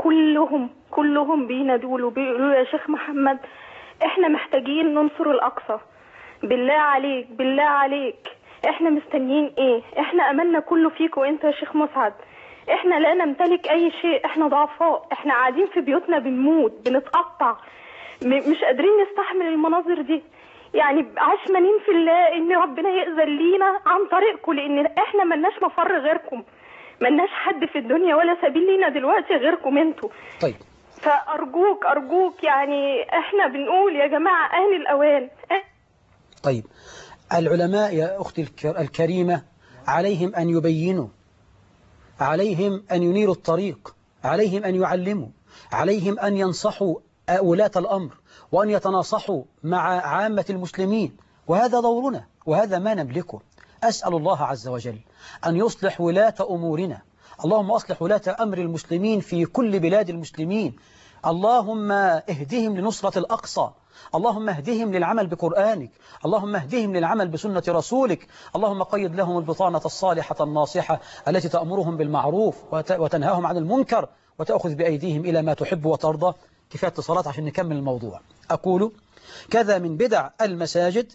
كلهم بينادوا وبيقولوا يا شيخ محمد احنا محتاجين ننصر الأقصى. بالله عليك احنا مستنيين ايه؟ احنا املنا كله فيك وانت يا شيخ مسعد. احنا لا نمتلك اي شيء، احنا ضعفاء، احنا قاعدين في بيوتنا بنموت بنتقطع، مش قادرين نستحمل المناظر دي. يعني عشمانين في الله ان ربنا يأذن لينا عن طريقكم، لان احنا ملناش مفر غيركم، ملناش حد في الدنيا ولا سبيل لينا دلوقتي غيركم انتوا. طيب فأرجوك يعني احنا بنقول يا جماعة أهل الأوان. طيب العلماء يا أختي الكريمة عليهم أن يبينوا، عليهم أن ينيروا الطريق، عليهم أن يعلموا، عليهم أن ينصحوا ولاة الأمر، وأن يتناصحوا مع عامة المسلمين، وهذا دورنا وهذا ما نملكه. أسأل الله عز وجل أن يصلح ولاة أمورنا. اللهم أصلح ولاة أمر المسلمين في كل بلاد المسلمين. اللهم اهدهم لنصرة الأقصى، اللهم اهدهم للعمل بقرآنك، اللهم اهدهم للعمل بسنة رسولك، اللهم قيد لهم البطانة الصالحة الناصحة التي تأمرهم بالمعروف وتنهاهم عن المنكر وتأخذ بأيديهم إلى ما تحب وترضى. كفاية اتصالات عشان نكمل الموضوع. أقول كذا من بدع المساجد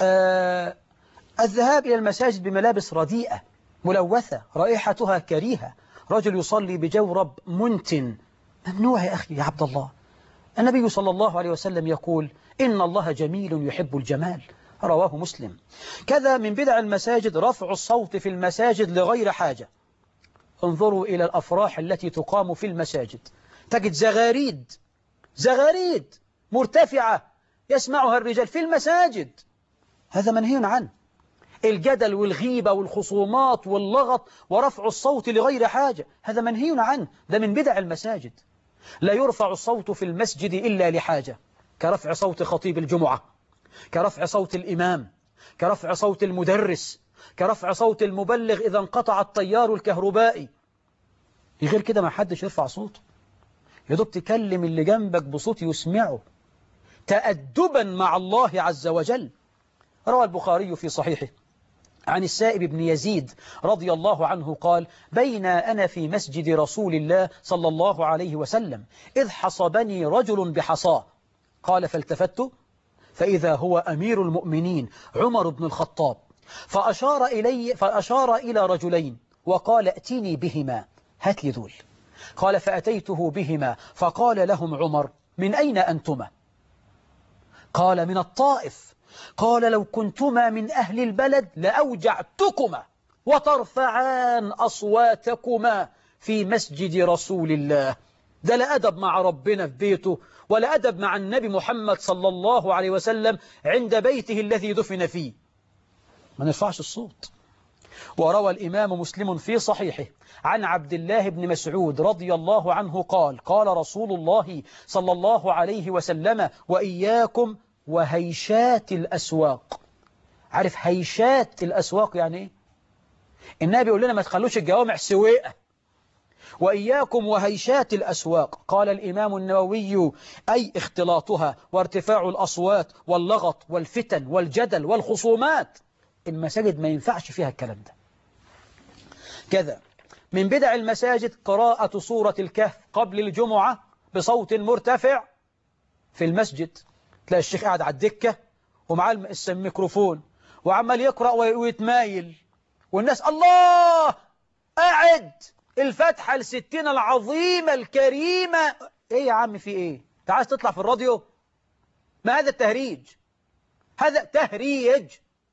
الذهاب إلى المساجد بملابس رديئة ملوثة رائحتها كريهة، رجل يصلي بجورب منتن، ممنوع يا أخي يا عبد الله. النبي صلى الله عليه وسلم يقول إن الله جميل يحب الجمال، رواه مسلم. كذا من بدع المساجد رفع الصوت في المساجد لغير حاجة. انظروا إلى الأفراح التي تقام في المساجد، تجد زغاريد مرتفعة يسمعها الرجال في المساجد، هذا منهي عنه. الجدل والغيبة والخصومات واللغط ورفع الصوت لغير حاجة هذا منهي عنه، ده من بدع المساجد. لا يرفع الصوت في المسجد إلا لحاجة، كرفع صوت خطيب الجمعة، كرفع صوت الإمام، كرفع صوت المدرس، كرفع صوت المبلغ إذا انقطع التيار الكهربائي. غير كده ما حدش يرفع صوته، يدوب تكلم اللي جنبك بصوت يسمعه تأدبا مع الله عز وجل. روى البخاري في صحيحه عن السائب بن يزيد رضي الله عنه قال بين أنا في مسجد رسول الله صلى الله عليه وسلم إذ حصبني رجل بحصاه، قال فالتفت فإذا هو أمير المؤمنين عمر بن الخطاب، فأشار إلى رجلين وقال ائتني بهما، هات لي دول. قال فأتيته بهما فقال لهم عمر من أين أنتما؟ قال من الطائف. قال لو كنتما من أهل البلد لأوجعتكما وترفعان أصواتكما في مسجد رسول الله. ده لا أدب مع ربنا في بيته ولا أدب مع النبي محمد صلى الله عليه وسلم عند بيته الذي دفن فيه. ما نرفعش الصوت. وروى الإمام مسلم في صحيحه عن عبد الله بن مسعود رضي الله عنه قال قال رسول الله صلى الله عليه وسلم وإياكم وهيشات الأسواق. عارف هيشات الأسواق يعني إيه؟ النبي بيقول لنا ما تخلوش الجوامع سويقة. وإياكم وهيشات الأسواق. قال الإمام النووي أي اختلاطها وارتفاع الأصوات واللغط والفتن والجدل والخصومات. المساجد ما ينفعش فيها الكلام ده. كذا من بدع المساجد قراءة سورة الكهف قبل الجمعة بصوت مرتفع في المسجد. تلاقي الشيخ قاعد على الدكة ومعاه الميكروفون وعمال يقرأ ويتمايل والناس الله قاعد الفتحة الستين العظيمة الكريمة. ايه يا عم في ايه؟ انت عايز تطلع في الراديو؟ ما هذا التهريج؟ هذا تهريج.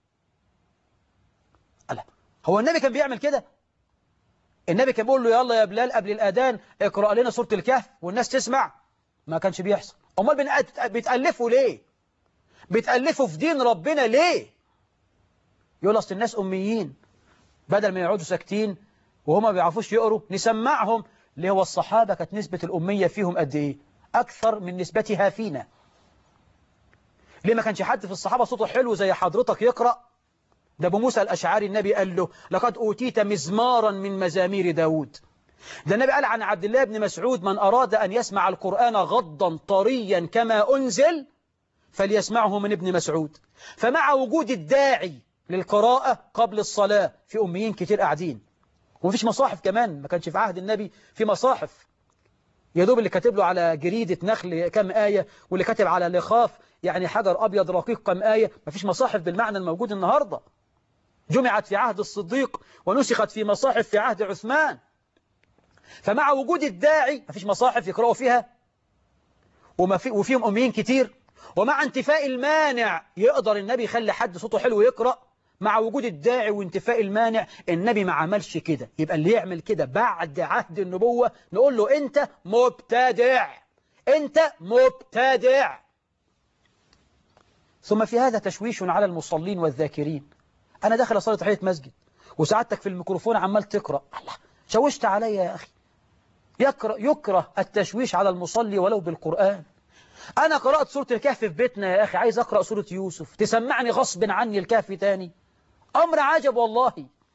ألا هو النبي كان بيعمل كده؟ النبي كان بيقول له يلا يا بلال قبل الأذان اقرأ لنا سورة الكهف والناس تسمع؟ ما كانش بيحصل. امال بتألفوا ليه؟ بتألفوا في دين ربنا ليه؟ يقول أصل الناس أميين، بدل ما يقعدوا ساكتين وهم ما بيعرفوش يقروا نسمعهم. ليه؟ هو الصحابة كانت نسبة الأمية فيهم قد إيه؟ أكثر من نسبتها فينا. ليه ما كانش حد في الصحابة صوته حلو زي حضرتك يقرأ؟ ده أبو موسى الأشعري النبي قال له لقد أوتيت مزمارا من مزامير داود. ده النبي قال عن عبد الله بن مسعود من أراد أن يسمع القرآن غضا طريا كما أنزل فليسمعه من ابن مسعود. فمع وجود الداعي للقراءة قبل الصلاة في أميين كتير قاعدين ومفيش مصاحف كمان، ما كانش في عهد النبي في مصاحف. يدوب اللي كاتب له على جريدة نخل كم آية واللي كاتب على لخاف يعني حجر أبيض رقيق كم آية. مفيش مصاحف بالمعنى الموجود النهاردة. جمعت في عهد الصديق ونسخت في مصاحف في عهد عثمان. فمع وجود الداعي ما فيش مصاحف يقرأوا فيها وفيهم أميين كتير، ومع انتفاء المانع يقدر النبي يخلي حد صوته حلو يقرأ. مع وجود الداعي وانتفاء المانع النبي ما عملش كده. يبقى اللي يعمل كده بعد عهد النبوة نقول له أنت مبتدع، أنت مبتدع. ثم في هذا تشويش على المصلين والذاكرين. أنا داخل أصلي تحية مسجد وسعادتك في الميكروفون عمال تقرأ، الله شوشت علي يا أخي. يكره التشويش على المصلي ولو بالقرآن. أنا قرأت سورة الكهف في بيتنا يا أخي، عايز أقرأ سورة يوسف، تسمعني غصب عني الكهف تاني؟ أمر عجب والله.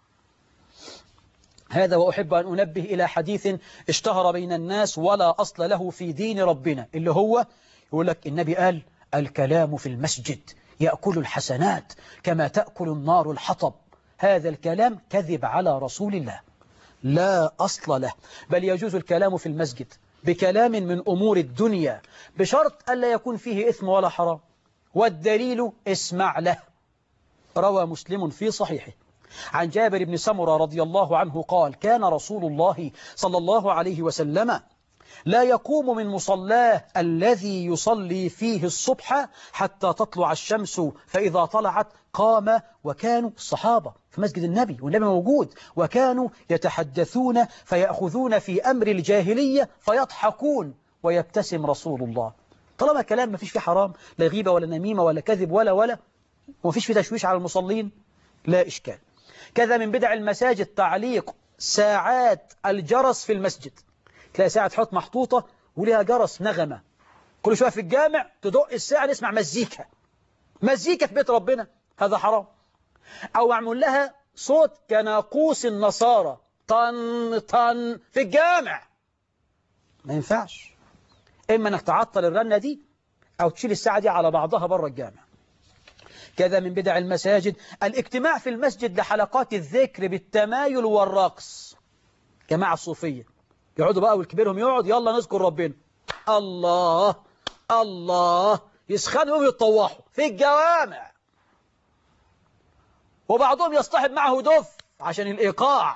هذا وأحب أن أنبه إلى حديث اشتهر بين الناس ولا أصل له في دين ربنا، اللي هو يقول لك النبي قال الكلام في المسجد يأكل الحسنات كما تأكل النار الحطب. هذا الكلام كذب على رسول الله، لا أصل له، بل يجوز الكلام في المسجد بكلام من أمور الدنيا بشرط ألا يكون فيه إثم ولا حرام. والدليل اسمع له. روى مسلم في صحيحه عن جابر بن سمرة رضي الله عنه قال كان رسول الله صلى الله عليه وسلم لا يقوم من مصلاه الذي يصلي فيه الصبح حتى تطلع الشمس، فإذا طلعت قام. وكانوا الصحابة في مسجد النبي والنبي موجود، وكانوا يتحدثون فيأخذون في أمر الجاهلية فيضحكون ويبتسم رسول الله. طالما كلام ما فيش فيه حرام، لا غيبة ولا نميمة ولا كذب ولا وما فيش فيه تشويش على المصلين، لا إشكال. كذا من بدع المساجد تعليق ساعات الجرس في المسجد. تلاقي ساعة حط محطوطة وليها جرس نغمة، كل شوية في الجامع تدق الساعة نسمع مزيكا في بيت ربنا، هذا حرام. أو معمول لها صوت كناقوس النصارى طن طن في الجامع، ما ينفعش. إما أنك تعطل الرنة دي أو تشيل الساعة دي على بعضها بره الجامع. كذا من بدع المساجد الاجتماع في المسجد لحلقات الذكر بالتمايل والرقص. جماعة الصوفية يقعدوا بقى والكبيرهم يقعد يلا نذكر ربنا، الله الله، يسخنوا ويتطوحوا في الجوامع، وبعضهم يصطحب معه دف عشان الإيقاع.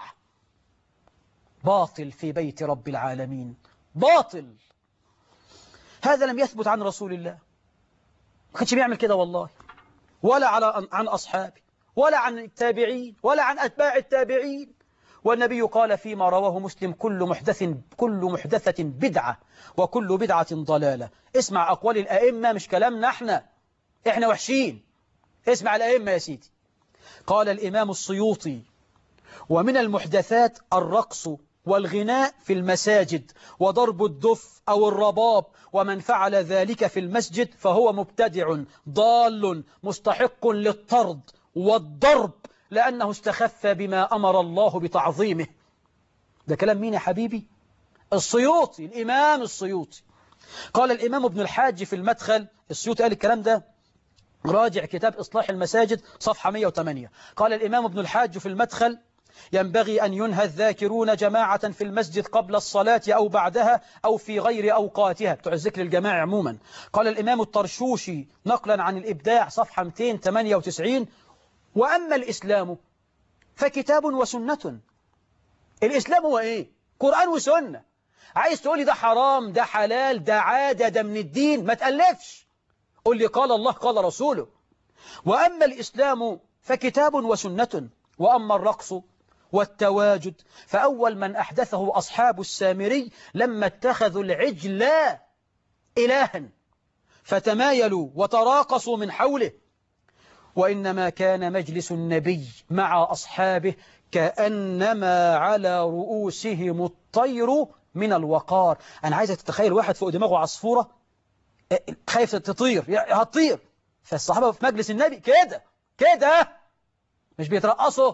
باطل في بيت رب العالمين، باطل. هذا لم يثبت عن رسول الله، ما كانش بيعمل كده والله، ولا عن أصحابه ولا عن التابعين ولا عن أتباع التابعين. والنبي قال فيما رواه مسلم كل محدثة بدعة وكل بدعة ضلالة. اسمع أقوال الأئمة مش كلامنا احنا وحشين، اسمع الأئمة يا سيدي. قال الإمام السيوطي ومن المحدثات الرقص والغناء في المساجد وضرب الدف أو الرباب، ومن فعل ذلك في المسجد فهو مبتدع ضال مستحق للطرد والضرب لأنه استخف بما أمر الله بتعظيمه. ده كلام مين يا حبيبي؟ السيوطي، الإمام السيوطي. قال الإمام ابن الحاج في المدخل، السيوطي قال الكلام ده، راجع كتاب إصلاح المساجد صفحة 108. قال الإمام ابن الحاج في المدخل ينبغي أن ينهى الذاكرون جماعة في المسجد قبل الصلاة أو بعدها أو في غير أوقاتها، بتوع الذكر الجماعي عموما. قال الإمام الطرشوشي نقلا عن الإبداع صفحة 298 وأما الإسلام فكتاب وسنة. الإسلام هو إيه؟ قرآن وسنة. عايز تقولي ده حرام ده حلال ده عادة ده من الدين، ما تألفش، قل لي قال الله قال رسوله. وأما الإسلام فكتاب وسنة. وأما الرقص والتواجد فأول من أحدثه أصحاب السامري لما اتخذوا العجل إلها فتمايلوا وتراقصوا من حوله، وإنما كان مجلس النبي مع أصحابه كأنما على رؤوسهم الطير من الوقار. أنا عايزك تتخيل واحد فوق دماغه عصفورة خايف تطير، هتطير. فالصحابة في مجلس النبي كده مش بيترقصوا.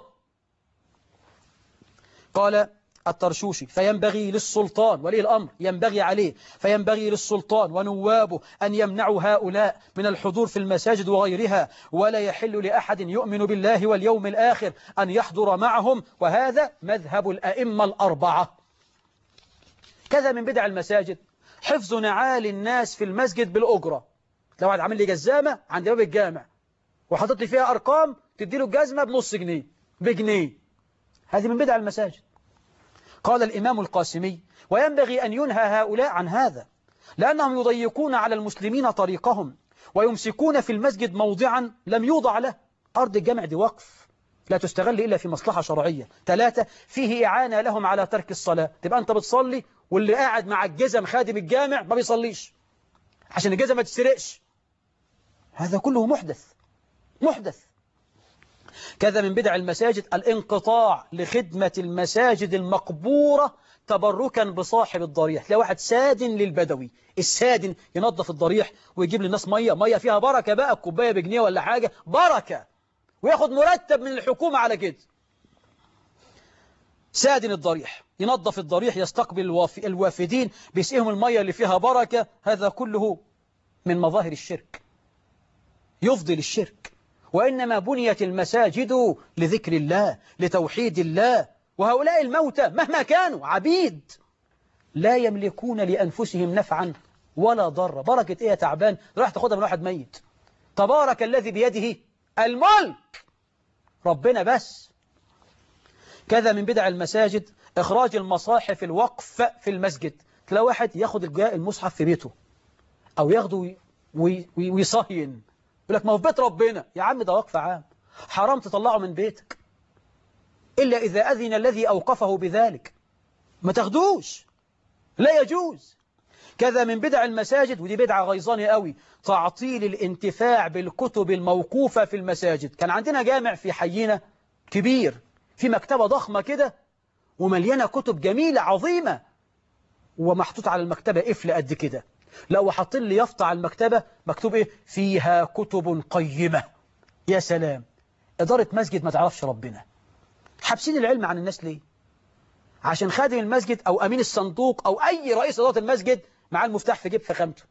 قال الطرشوشي فينبغي للسلطان ولي الأمر ينبغي عليه فينبغي للسلطان ونوابه أن يمنعوا هؤلاء من الحضور في المساجد وغيرها، ولا يحل لأحد يؤمن بالله واليوم الآخر أن يحضر معهم، وهذا مذهب الأئمة الأربعة. كذا من بدع المساجد حفظ نعال الناس في المسجد بالأجرة. لو واحد عامل لي جزامة عند باب الجامع وحاطط لي فيها أرقام تدي له الجزمة بنص جنيه بجنيه. هذه من بدع المساجد. قال الإمام القاسمي: وينبغي أن ينهى هؤلاء عن هذا، لأنهم يضيقون على المسلمين طريقهم ويمسكون في المسجد موضعا لم يوضع له. أرض الجامع دي وقف لا تستغل إلا في مصلحة شرعية. 3 فيه إعانة لهم على ترك الصلاة. تبقى أنت بتصلي واللي قاعد مع الجزم خادم الجامع ما بيصليش عشان الجزم ما تسرقش. هذا كله محدث. كذا من بدع المساجد الانقطاع لخدمة المساجد المقبورة تبركا بصاحب الضريح. تلاقي واحد سادن للبدوي، السادن ينظف الضريح ويجيب للناس مية فيها بركة بقى، الكوباية بجنيه ولا حاجة بركة، وياخد مرتب من الحكومة على كده. سادن الضريح، ينظف الضريح، يستقبل الوافدين، بيسقيهم المية اللي فيها بركة. هذا كله من مظاهر الشرك، يفضي للشرك. وإنما بنيت المساجد لذكر الله، لتوحيد الله. وهؤلاء الموتى مهما كانوا عبيد لا يملكون لأنفسهم نفعا ولا ضر. بركة إيه يا تعبان؟ راح تاخدها من واحد ميت. تبارك الذي بيده الملك، ربنا بس. كذا من بدع المساجد إخراج المصاحف الوقف في المسجد. تلاقي واحد ياخد المصحف في بيته أو ياخده ويصهين، يقول لك ما هو في بيت ربنا. يا عم ده وقف عام، حرام تطلعه من بيتك إلا إذا أذن الذي أوقفه بذلك، ما تاخدوش، لا يجوز. كذا من بدع المساجد، ودي بدعة غيظانة قوي، تعطيل الانتفاع بالكتب الموقوفة في المساجد. كان عندنا جامع في حينا كبير، في مكتبة ضخمة كده ومليانة كتب جميلة عظيمة، ومحطوط على المكتبة قفل قد كده. لو حاطين لي يافطة على المكتبة مكتوب إيه؟ فيها كتب قيمة. يا سلام، إدارة مسجد ما تعرفش ربنا. حابسين العلم عن الناس ليه؟ عشان خادم المسجد أو أمين الصندوق أو أي رئيس إدارة المسجد مع المفتاح في جيب فخامته.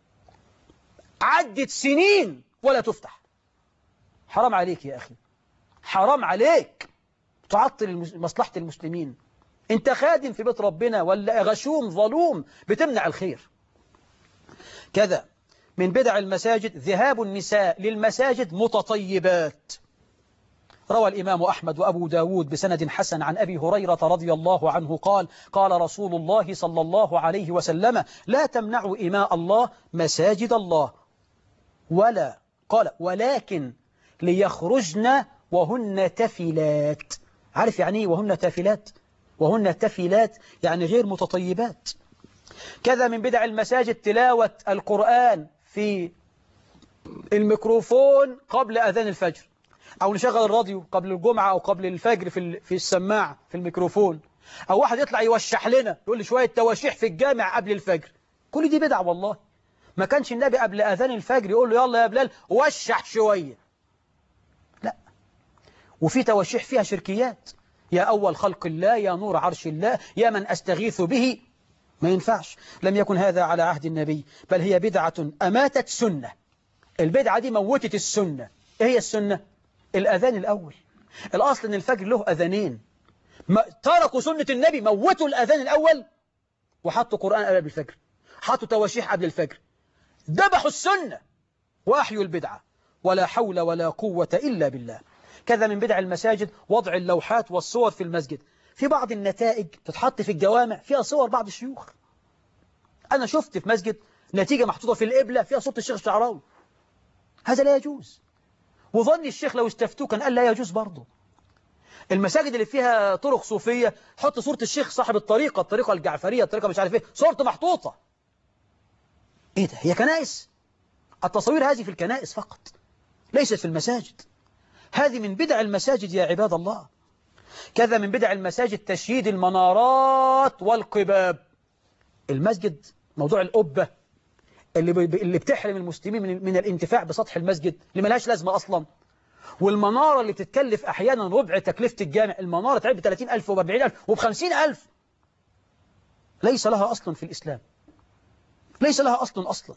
عدت سنين ولا تفتح. حرام عليك يا أخي، حرام عليك تعطل مصلحة المسلمين. أنت خادم في بيت ربنا ولا غشوم ظلوم بتمنع الخير. كذا من بدع المساجد ذهاب النساء للمساجد متطيبات. روى الإمام أحمد وأبو داود بسند حسن عن أبي هريرة رضي الله عنه قال: قال رسول الله صلى الله عليه وسلم: لا تمنعوا إماء الله مساجد الله، ولكن ليخرجن وهن تفلات. عارف يعني إيه وهن تفلات؟ وهن تفلات يعني غير متطيبات. كذا من بدع المساجد تلاوة القرآن في الميكروفون قبل أذان الفجر، أو نشغل الراديو قبل الجمعة أو قبل الفجر في السماعة في الميكروفون، أو واحد يطلع يوشح لنا يقول لي شوية تواشيح في الجامع قبل الفجر. كل دي بدع والله. ما كانش النبي قبل أذان الفجر يقول له يلا يا بلال وشح شوية، لا. وفي تواشيح فيها شركيات، يا أول خلق الله، يا نور عرش الله، يا من أستغيث به. ما ينفعش، لم يكن هذا على عهد النبي، بل هي بدعة أماتت سنة. البدعة دي موتت السنة. إيه هي السنة؟ الأذان الأول. الأصل أن الفجر له أذانين، تركوا سنة النبي، موتوا الأذان الأول وحطوا قرآن قبل الفجر، حطوا تواشيح قبل الفجر، ذبحوا السنة وأحيوا البدعة. ولا حول ولا قوة إلا بالله. كذا من بدع المساجد وضع اللوحات والصور في المسجد. في بعض النتائج تتحط في الجوامع فيها صور بعض الشيوخ. أنا شفت في مسجد نتيجة محطوطة في القبلة فيها صوت الشيخ الشعراوي. هذا لا يجوز. وظن الشيخ لو استفتوه كان قال لا يجوز برضه. المساجد اللي فيها طرق صوفية حط صورة الشيخ صاحب الطريقة الجعفرية، الطريقة مش عارف ايه، صورته محطوطة. ايه ده؟ هي كنائس. التصوير هذه في الكنائس فقط، ليست في المساجد. هذه من بدع المساجد يا عباد الله. كذا من بدع المساجد تشييد المنارات والقباب. المسجد موضوع القبة اللي بتحرم المسلمين من الانتفاع بسطح المسجد اللي ملهاش لازمة أصلا، والمنارة اللي بتتكلف أحيانا ربع تكلفة الجامع. المنارة تعب ب30,000 وب40,000 وب50,000. ليس لها أصل في الإسلام، ليس لها أصلا.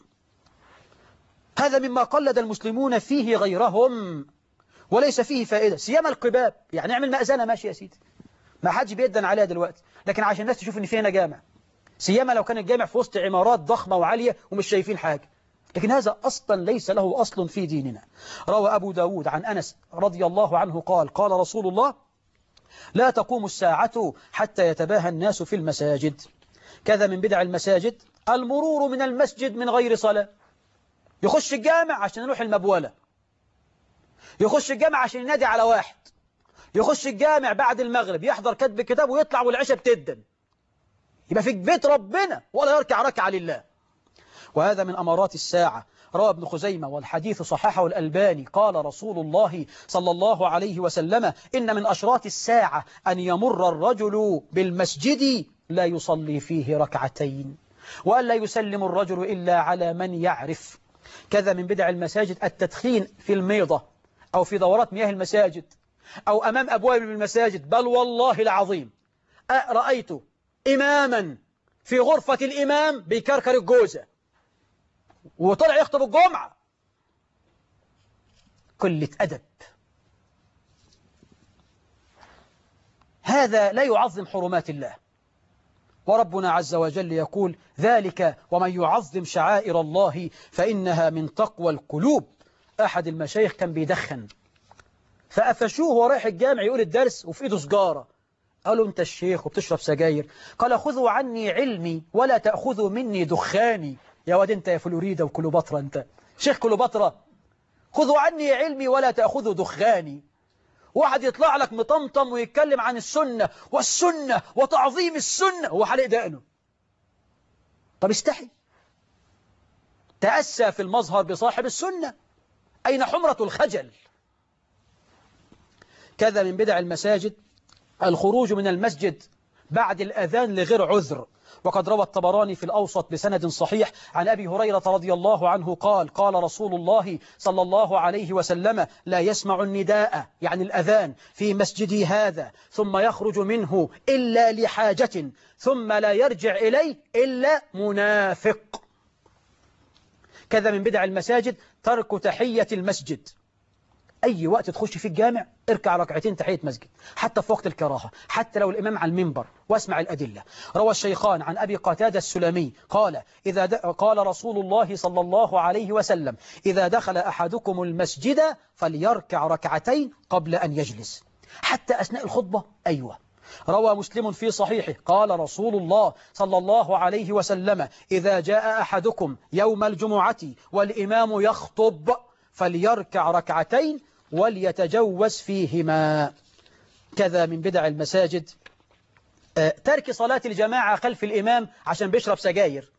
هذا مما قلد المسلمون فيه غيرهم وليس فيه فائدة. سيما القباب، يعني اعمل مأذنة ماشي يا سيدي، ما حدش بيدن عليها دلوقتي، لكن عشان الناس تشوف ان في هنا جامع. سيما لو كان الجامع في وسط عمارات ضخمة وعالية ومش شايفين حاجة، لكن هذا أصلا ليس له أصل في ديننا. روى أبو داود عن أنس رضي الله عنه قال قال رسول الله: لا تقوم الساعة حتى يتباهى الناس في المساجد. كذا من بدع المساجد المرور من المسجد من غير صلاة. يخش الجامع عشان يروح المبولة، يخش الجامع عشان ينادي على واحد، يخش الجامع بعد المغرب يحضر كتب كتاب ويطلع والعشاء بتدن، يبقى في بيت ربنا ولا يركع ركعة لله. وهذا من أمارات الساعة. روى ابن خزيمة والحديث صححه الألباني قال رسول الله صلى الله عليه وسلم: إن من أشراط الساعة أن يمر الرجل بالمسجد لا يصلي فيه ركعتين، وأن لا يسلم الرجل إلا على من يعرف. كذا من بدع المساجد التدخين في الميضة أو في دورات مياه المساجد أو أمام أبواب المساجد. بل والله العظيم رأيت إماما في غرفة الإمام بيكركر الجوزة وطلع يخطب الجمعة. قلة أدب. هذا لا يعظم حرمات الله. وربنا عز وجل يقول: ذلك ومن يعظم شعائر الله فإنها من تقوى القلوب. أحد المشايخ كان بيدخن، فأفشوه ورايح الجامع يقول الدرس وفي إيده سجارة. قالوا: أنت الشيخ وبتشرب سجاير؟ قال: خذوا عني علمي ولا تأخذوا مني دخاني. يا واد أنت يا فلوريدا وكليوباترا، أنت شيخ كليوباترا. خذوا عني علمي ولا تأخذوا دخاني. واحد يطلع لك مطمطم ويتكلم عن السنة والسنة وتعظيم السنة هو حلق دقنه. طب استحي، تأسى في المظهر بصاحب السنة. أين حمرة الخجل؟ كذا من بدع المساجد الخروج من المسجد بعد الأذان لغير عذر. وقد روى الطبراني في الأوسط بسند صحيح عن أبي هريرة رضي الله عنه قال قال رسول الله صلى الله عليه وسلم: لا يسمع النداء يعني الأذان في مسجدي هذا ثم يخرج منه إلا لحاجة ثم لا يرجع إليه إلا منافق. كذا من بدع المساجد ترك تحية المسجد. أي وقت تخش في الجامع اركع ركعتين تحية مسجد، حتى في وقت الكراهة، حتى لو الإمام على المنبر، واسمع الأدلة. روى الشيخان عن أبي قتادة السلمي قال قال رسول الله صلى الله عليه وسلم: إذا دخل أحدكم المسجد فليركع ركعتين قبل أن يجلس. حتى أثناء الخطبة. أيوة. روى مسلم في صحيحه قال رسول الله صلى الله عليه وسلم: إذا جاء أحدكم يوم الجمعة والإمام يخطب فليركع ركعتين وليتجوز فيهما. كذا من بدع المساجد ترك صلاة الجماعة خلف الإمام عشان بيشرب سجاير،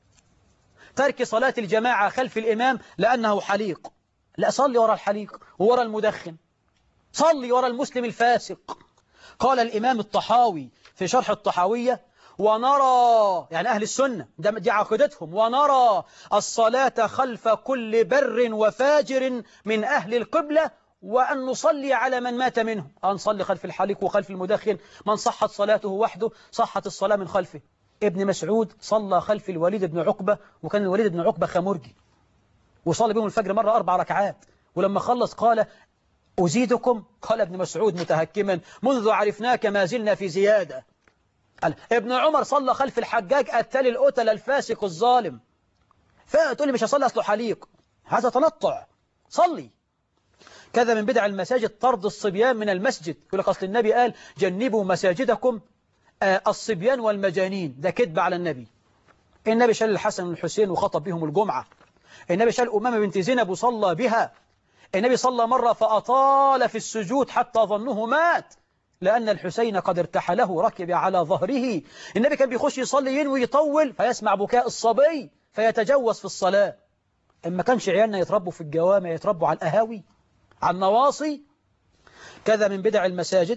ترك صلاة الجماعة خلف الإمام لأنه حليق. لا، صلي وراء الحليق وراء المدخن، صلي وراء المسلم الفاسق. قال الإمام الطحاوي في شرح الطحاوية: ونرى يعني أهل السنة دي عقيدتهم، ونرى الصلاة خلف كل بر وفاجر من أهل القبلة وأن نصلي على من مات منهم. نصلي خلف الحليق وخلف المدخن. من صحت صلاته وحده صحت الصلاة من خلفه. ابن مسعود صلى خلف الوليد بن عقبة، وكان الوليد بن عقبة خمرجي، وصلى بهم الفجر مرة 4 ركعات، ولما خلص قال: أزيدكم؟ قال ابن مسعود متهكما: منذ عرفناك ما زلنا في زيادة. ابن عمر صلى خلف الحجاج قتل القتل الفاسق الظالم. فتقول لي مش هصلي أصله حليق، هذا تنطع. صلي. كذا من بدع المساجد طرد الصبيان من المسجد. يقول لك أصل النبي قال: جنبوا مساجدكم الصبيان والمجانين. ده كذب على النبي. النبي شال الحسن والحسين وخطب بهم الجمعة. النبي شال أمامة بنت زينب وصلى بها. النبي صلى مرة فأطال في السجود حتى ظنه مات، لأن الحسين قد ارتحله ركب على ظهره. النبي كان بيخش يصلي ينوي يطول فيسمع بكاء الصبي فيتجوز في الصلاة. إما كانش عيالنا يتربوا في الجوامع، يتربوا على القهاوي، على النواصي. كذا من بدع المساجد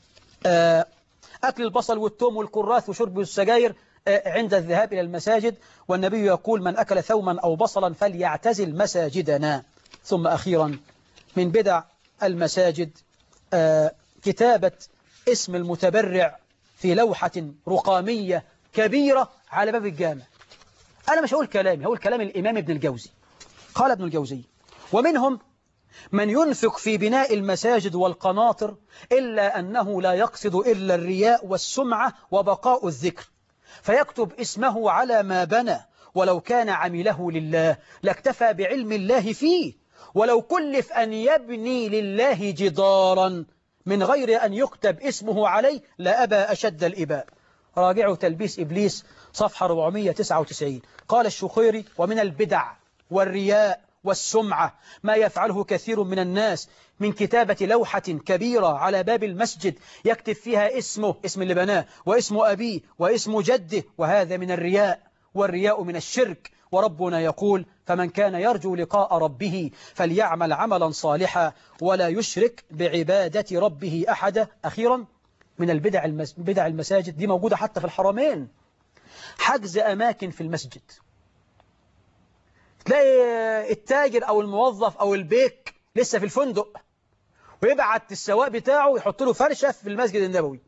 أكل البصل والثوم والكراث وشرب السجاير عند الذهاب إلى المساجد. والنبي يقول: من أكل ثوما أو بصلا فليعتزل مساجدنا. ثم أخيرا من بدع المساجد كتابة اسم المتبرع في لوحة رقامية كبيرة على باب الجامع. أنا مش هقول كلامي، هقول كلام الإمام ابن الجوزي. قال ابن الجوزي: ومنهم من ينفق في بناء المساجد والقناطر إلا أنه لا يقصد إلا الرياء والسمعة وبقاء الذكر، فيكتب اسمه على ما بنى ولو كان عمله لله لاكتفى بعلم الله فيه، ولو كلف أن يبني لله جدارا من غير أن يكتب اسمه عليه لأبى أشد الإباء. راجعوا تلبيس إبليس صفحة 499. قال الشخيري: ومن البدع والرياء والسمعة ما يفعله كثير من الناس من كتابة لوحة كبيرة على باب المسجد يكتب فيها اسمه، اسم اللي بناه، واسم أبيه، واسم جده، وهذا من الرياء، والرياء من الشرك. وربنا يقول: فمن كان يرجو لقاء ربه فليعمل عملا صالحا ولا يشرك بعبادة ربه أحدا. أخيرا، من بدع المساجد دي موجودة حتى في الحرمين، حجز أماكن في المسجد. تلاقي التاجر أو الموظف أو البيك لسه في الفندق ويبعت السواق بتاعه يحط له فرشة في المسجد النبوي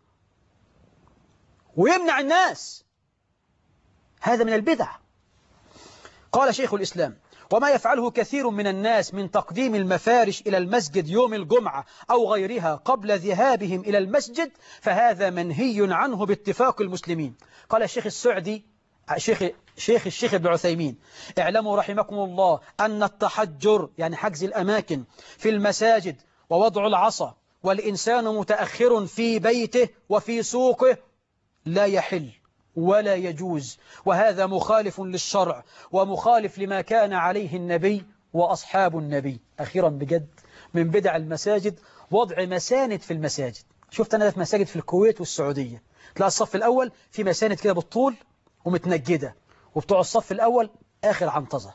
ويمنع الناس. هذا من البدع. قال شيخ الإسلام: وما يفعله كثير من الناس من تقديم المفارش إلى المسجد يوم الجمعة أو غيرها قبل ذهابهم إلى المسجد فهذا منهي عنه باتفاق المسلمين. قال الشيخ السعدي الشيخ ابن عثيمين: اعلموا رحمكم الله أن التحجر يعني حجز الأماكن في المساجد ووضع العصا والإنسان متأخر في بيته وفي سوقه لا يحل ولا يجوز، وهذا مخالف للشرع ومخالف لما كان عليه النبي وأصحاب النبي. أخيرا بجد، من بدع المساجد وضع مساند في المساجد. شفت أنا في مساجد في الكويت والسعودية تلاقي الصف الأول في مساند كده بالطول ومتنجدة، وبتوع الصف الأول آخر عنطزة.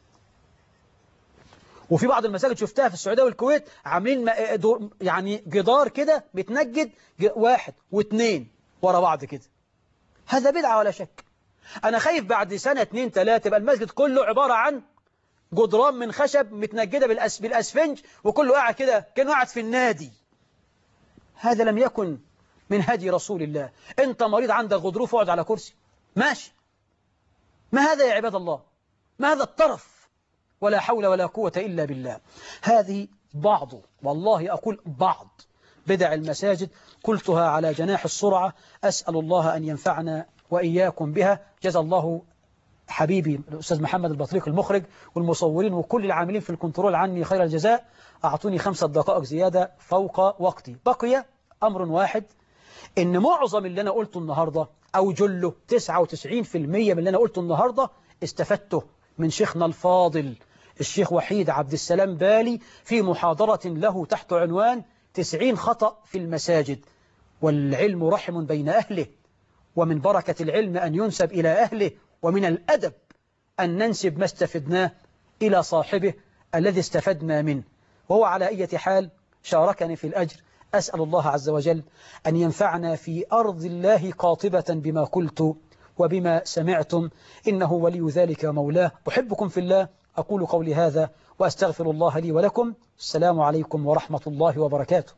وفي بعض المساجد شفتها في السعودية والكويت عاملين يعني جدار كده متنجد 1 و2 ورا بعض كده. هذا بدعة ولا شك. أنا خايف بعد سنة 2 3 يبقى المسجد كله عبارة عن جدران من خشب متنجدة بالأسفنج وكله قاعد كده كأنه قاعد في النادي. هذا لم يكن من هدي رسول الله. أنت مريض عندك غضروف اقعد على كرسي ماشي. ما هذا يا عباد الله؟ ما هذا الطرف؟ ولا حول ولا قوة إلا بالله. هذه بعض، والله أقول بعض بدع المساجد قلتها على جناح السرعة. أسأل الله أن ينفعنا وإياكم بها. جزا الله حبيبي الأستاذ محمد البطريق المخرج والمصورين وكل العاملين في الكنترول عني خير الجزاء. أعطوني 5 دقائق زيادة فوق وقتي. بقي أمر واحد، إن معظم اللي أنا قلته النهاردة أو جله 99% من اللي أنا قلته النهاردة استفدته من شيخنا الفاضل الشيخ وحيد عبد السلام بالي في محاضرة له تحت عنوان 90 خطأ في المساجد. والعلم رحم بين أهله، ومن بركة العلم أن ينسب إلى أهله، ومن الأدب أن ننسب ما استفدناه إلى صاحبه الذي استفدنا منه. وهو على أي حال شاركني في الأجر. أسأل الله عز وجل أن ينفعنا في أرض الله قاطبة بما قلت وبما سمعتم، إنه ولي ذلك مولاه. أحبكم في الله. أقول قولي هذا وأستغفر الله لي ولكم. السلام عليكم ورحمة الله وبركاته.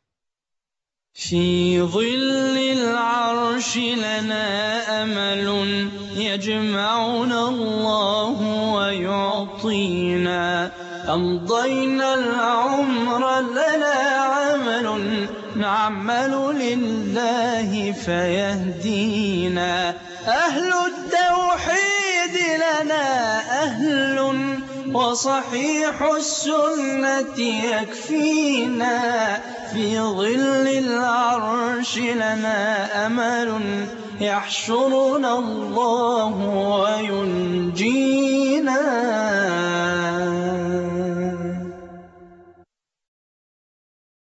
في ظل العرش لنا أمل يجمعنا الله ويعطينا، أمضينا العمر لنا عمل نعمل لله فيهدينا. أهل التوحيد لنا أهل وصحيح السنة يكفينا، في ظل العرش لنا أمل يحشرنا الله وينجينا.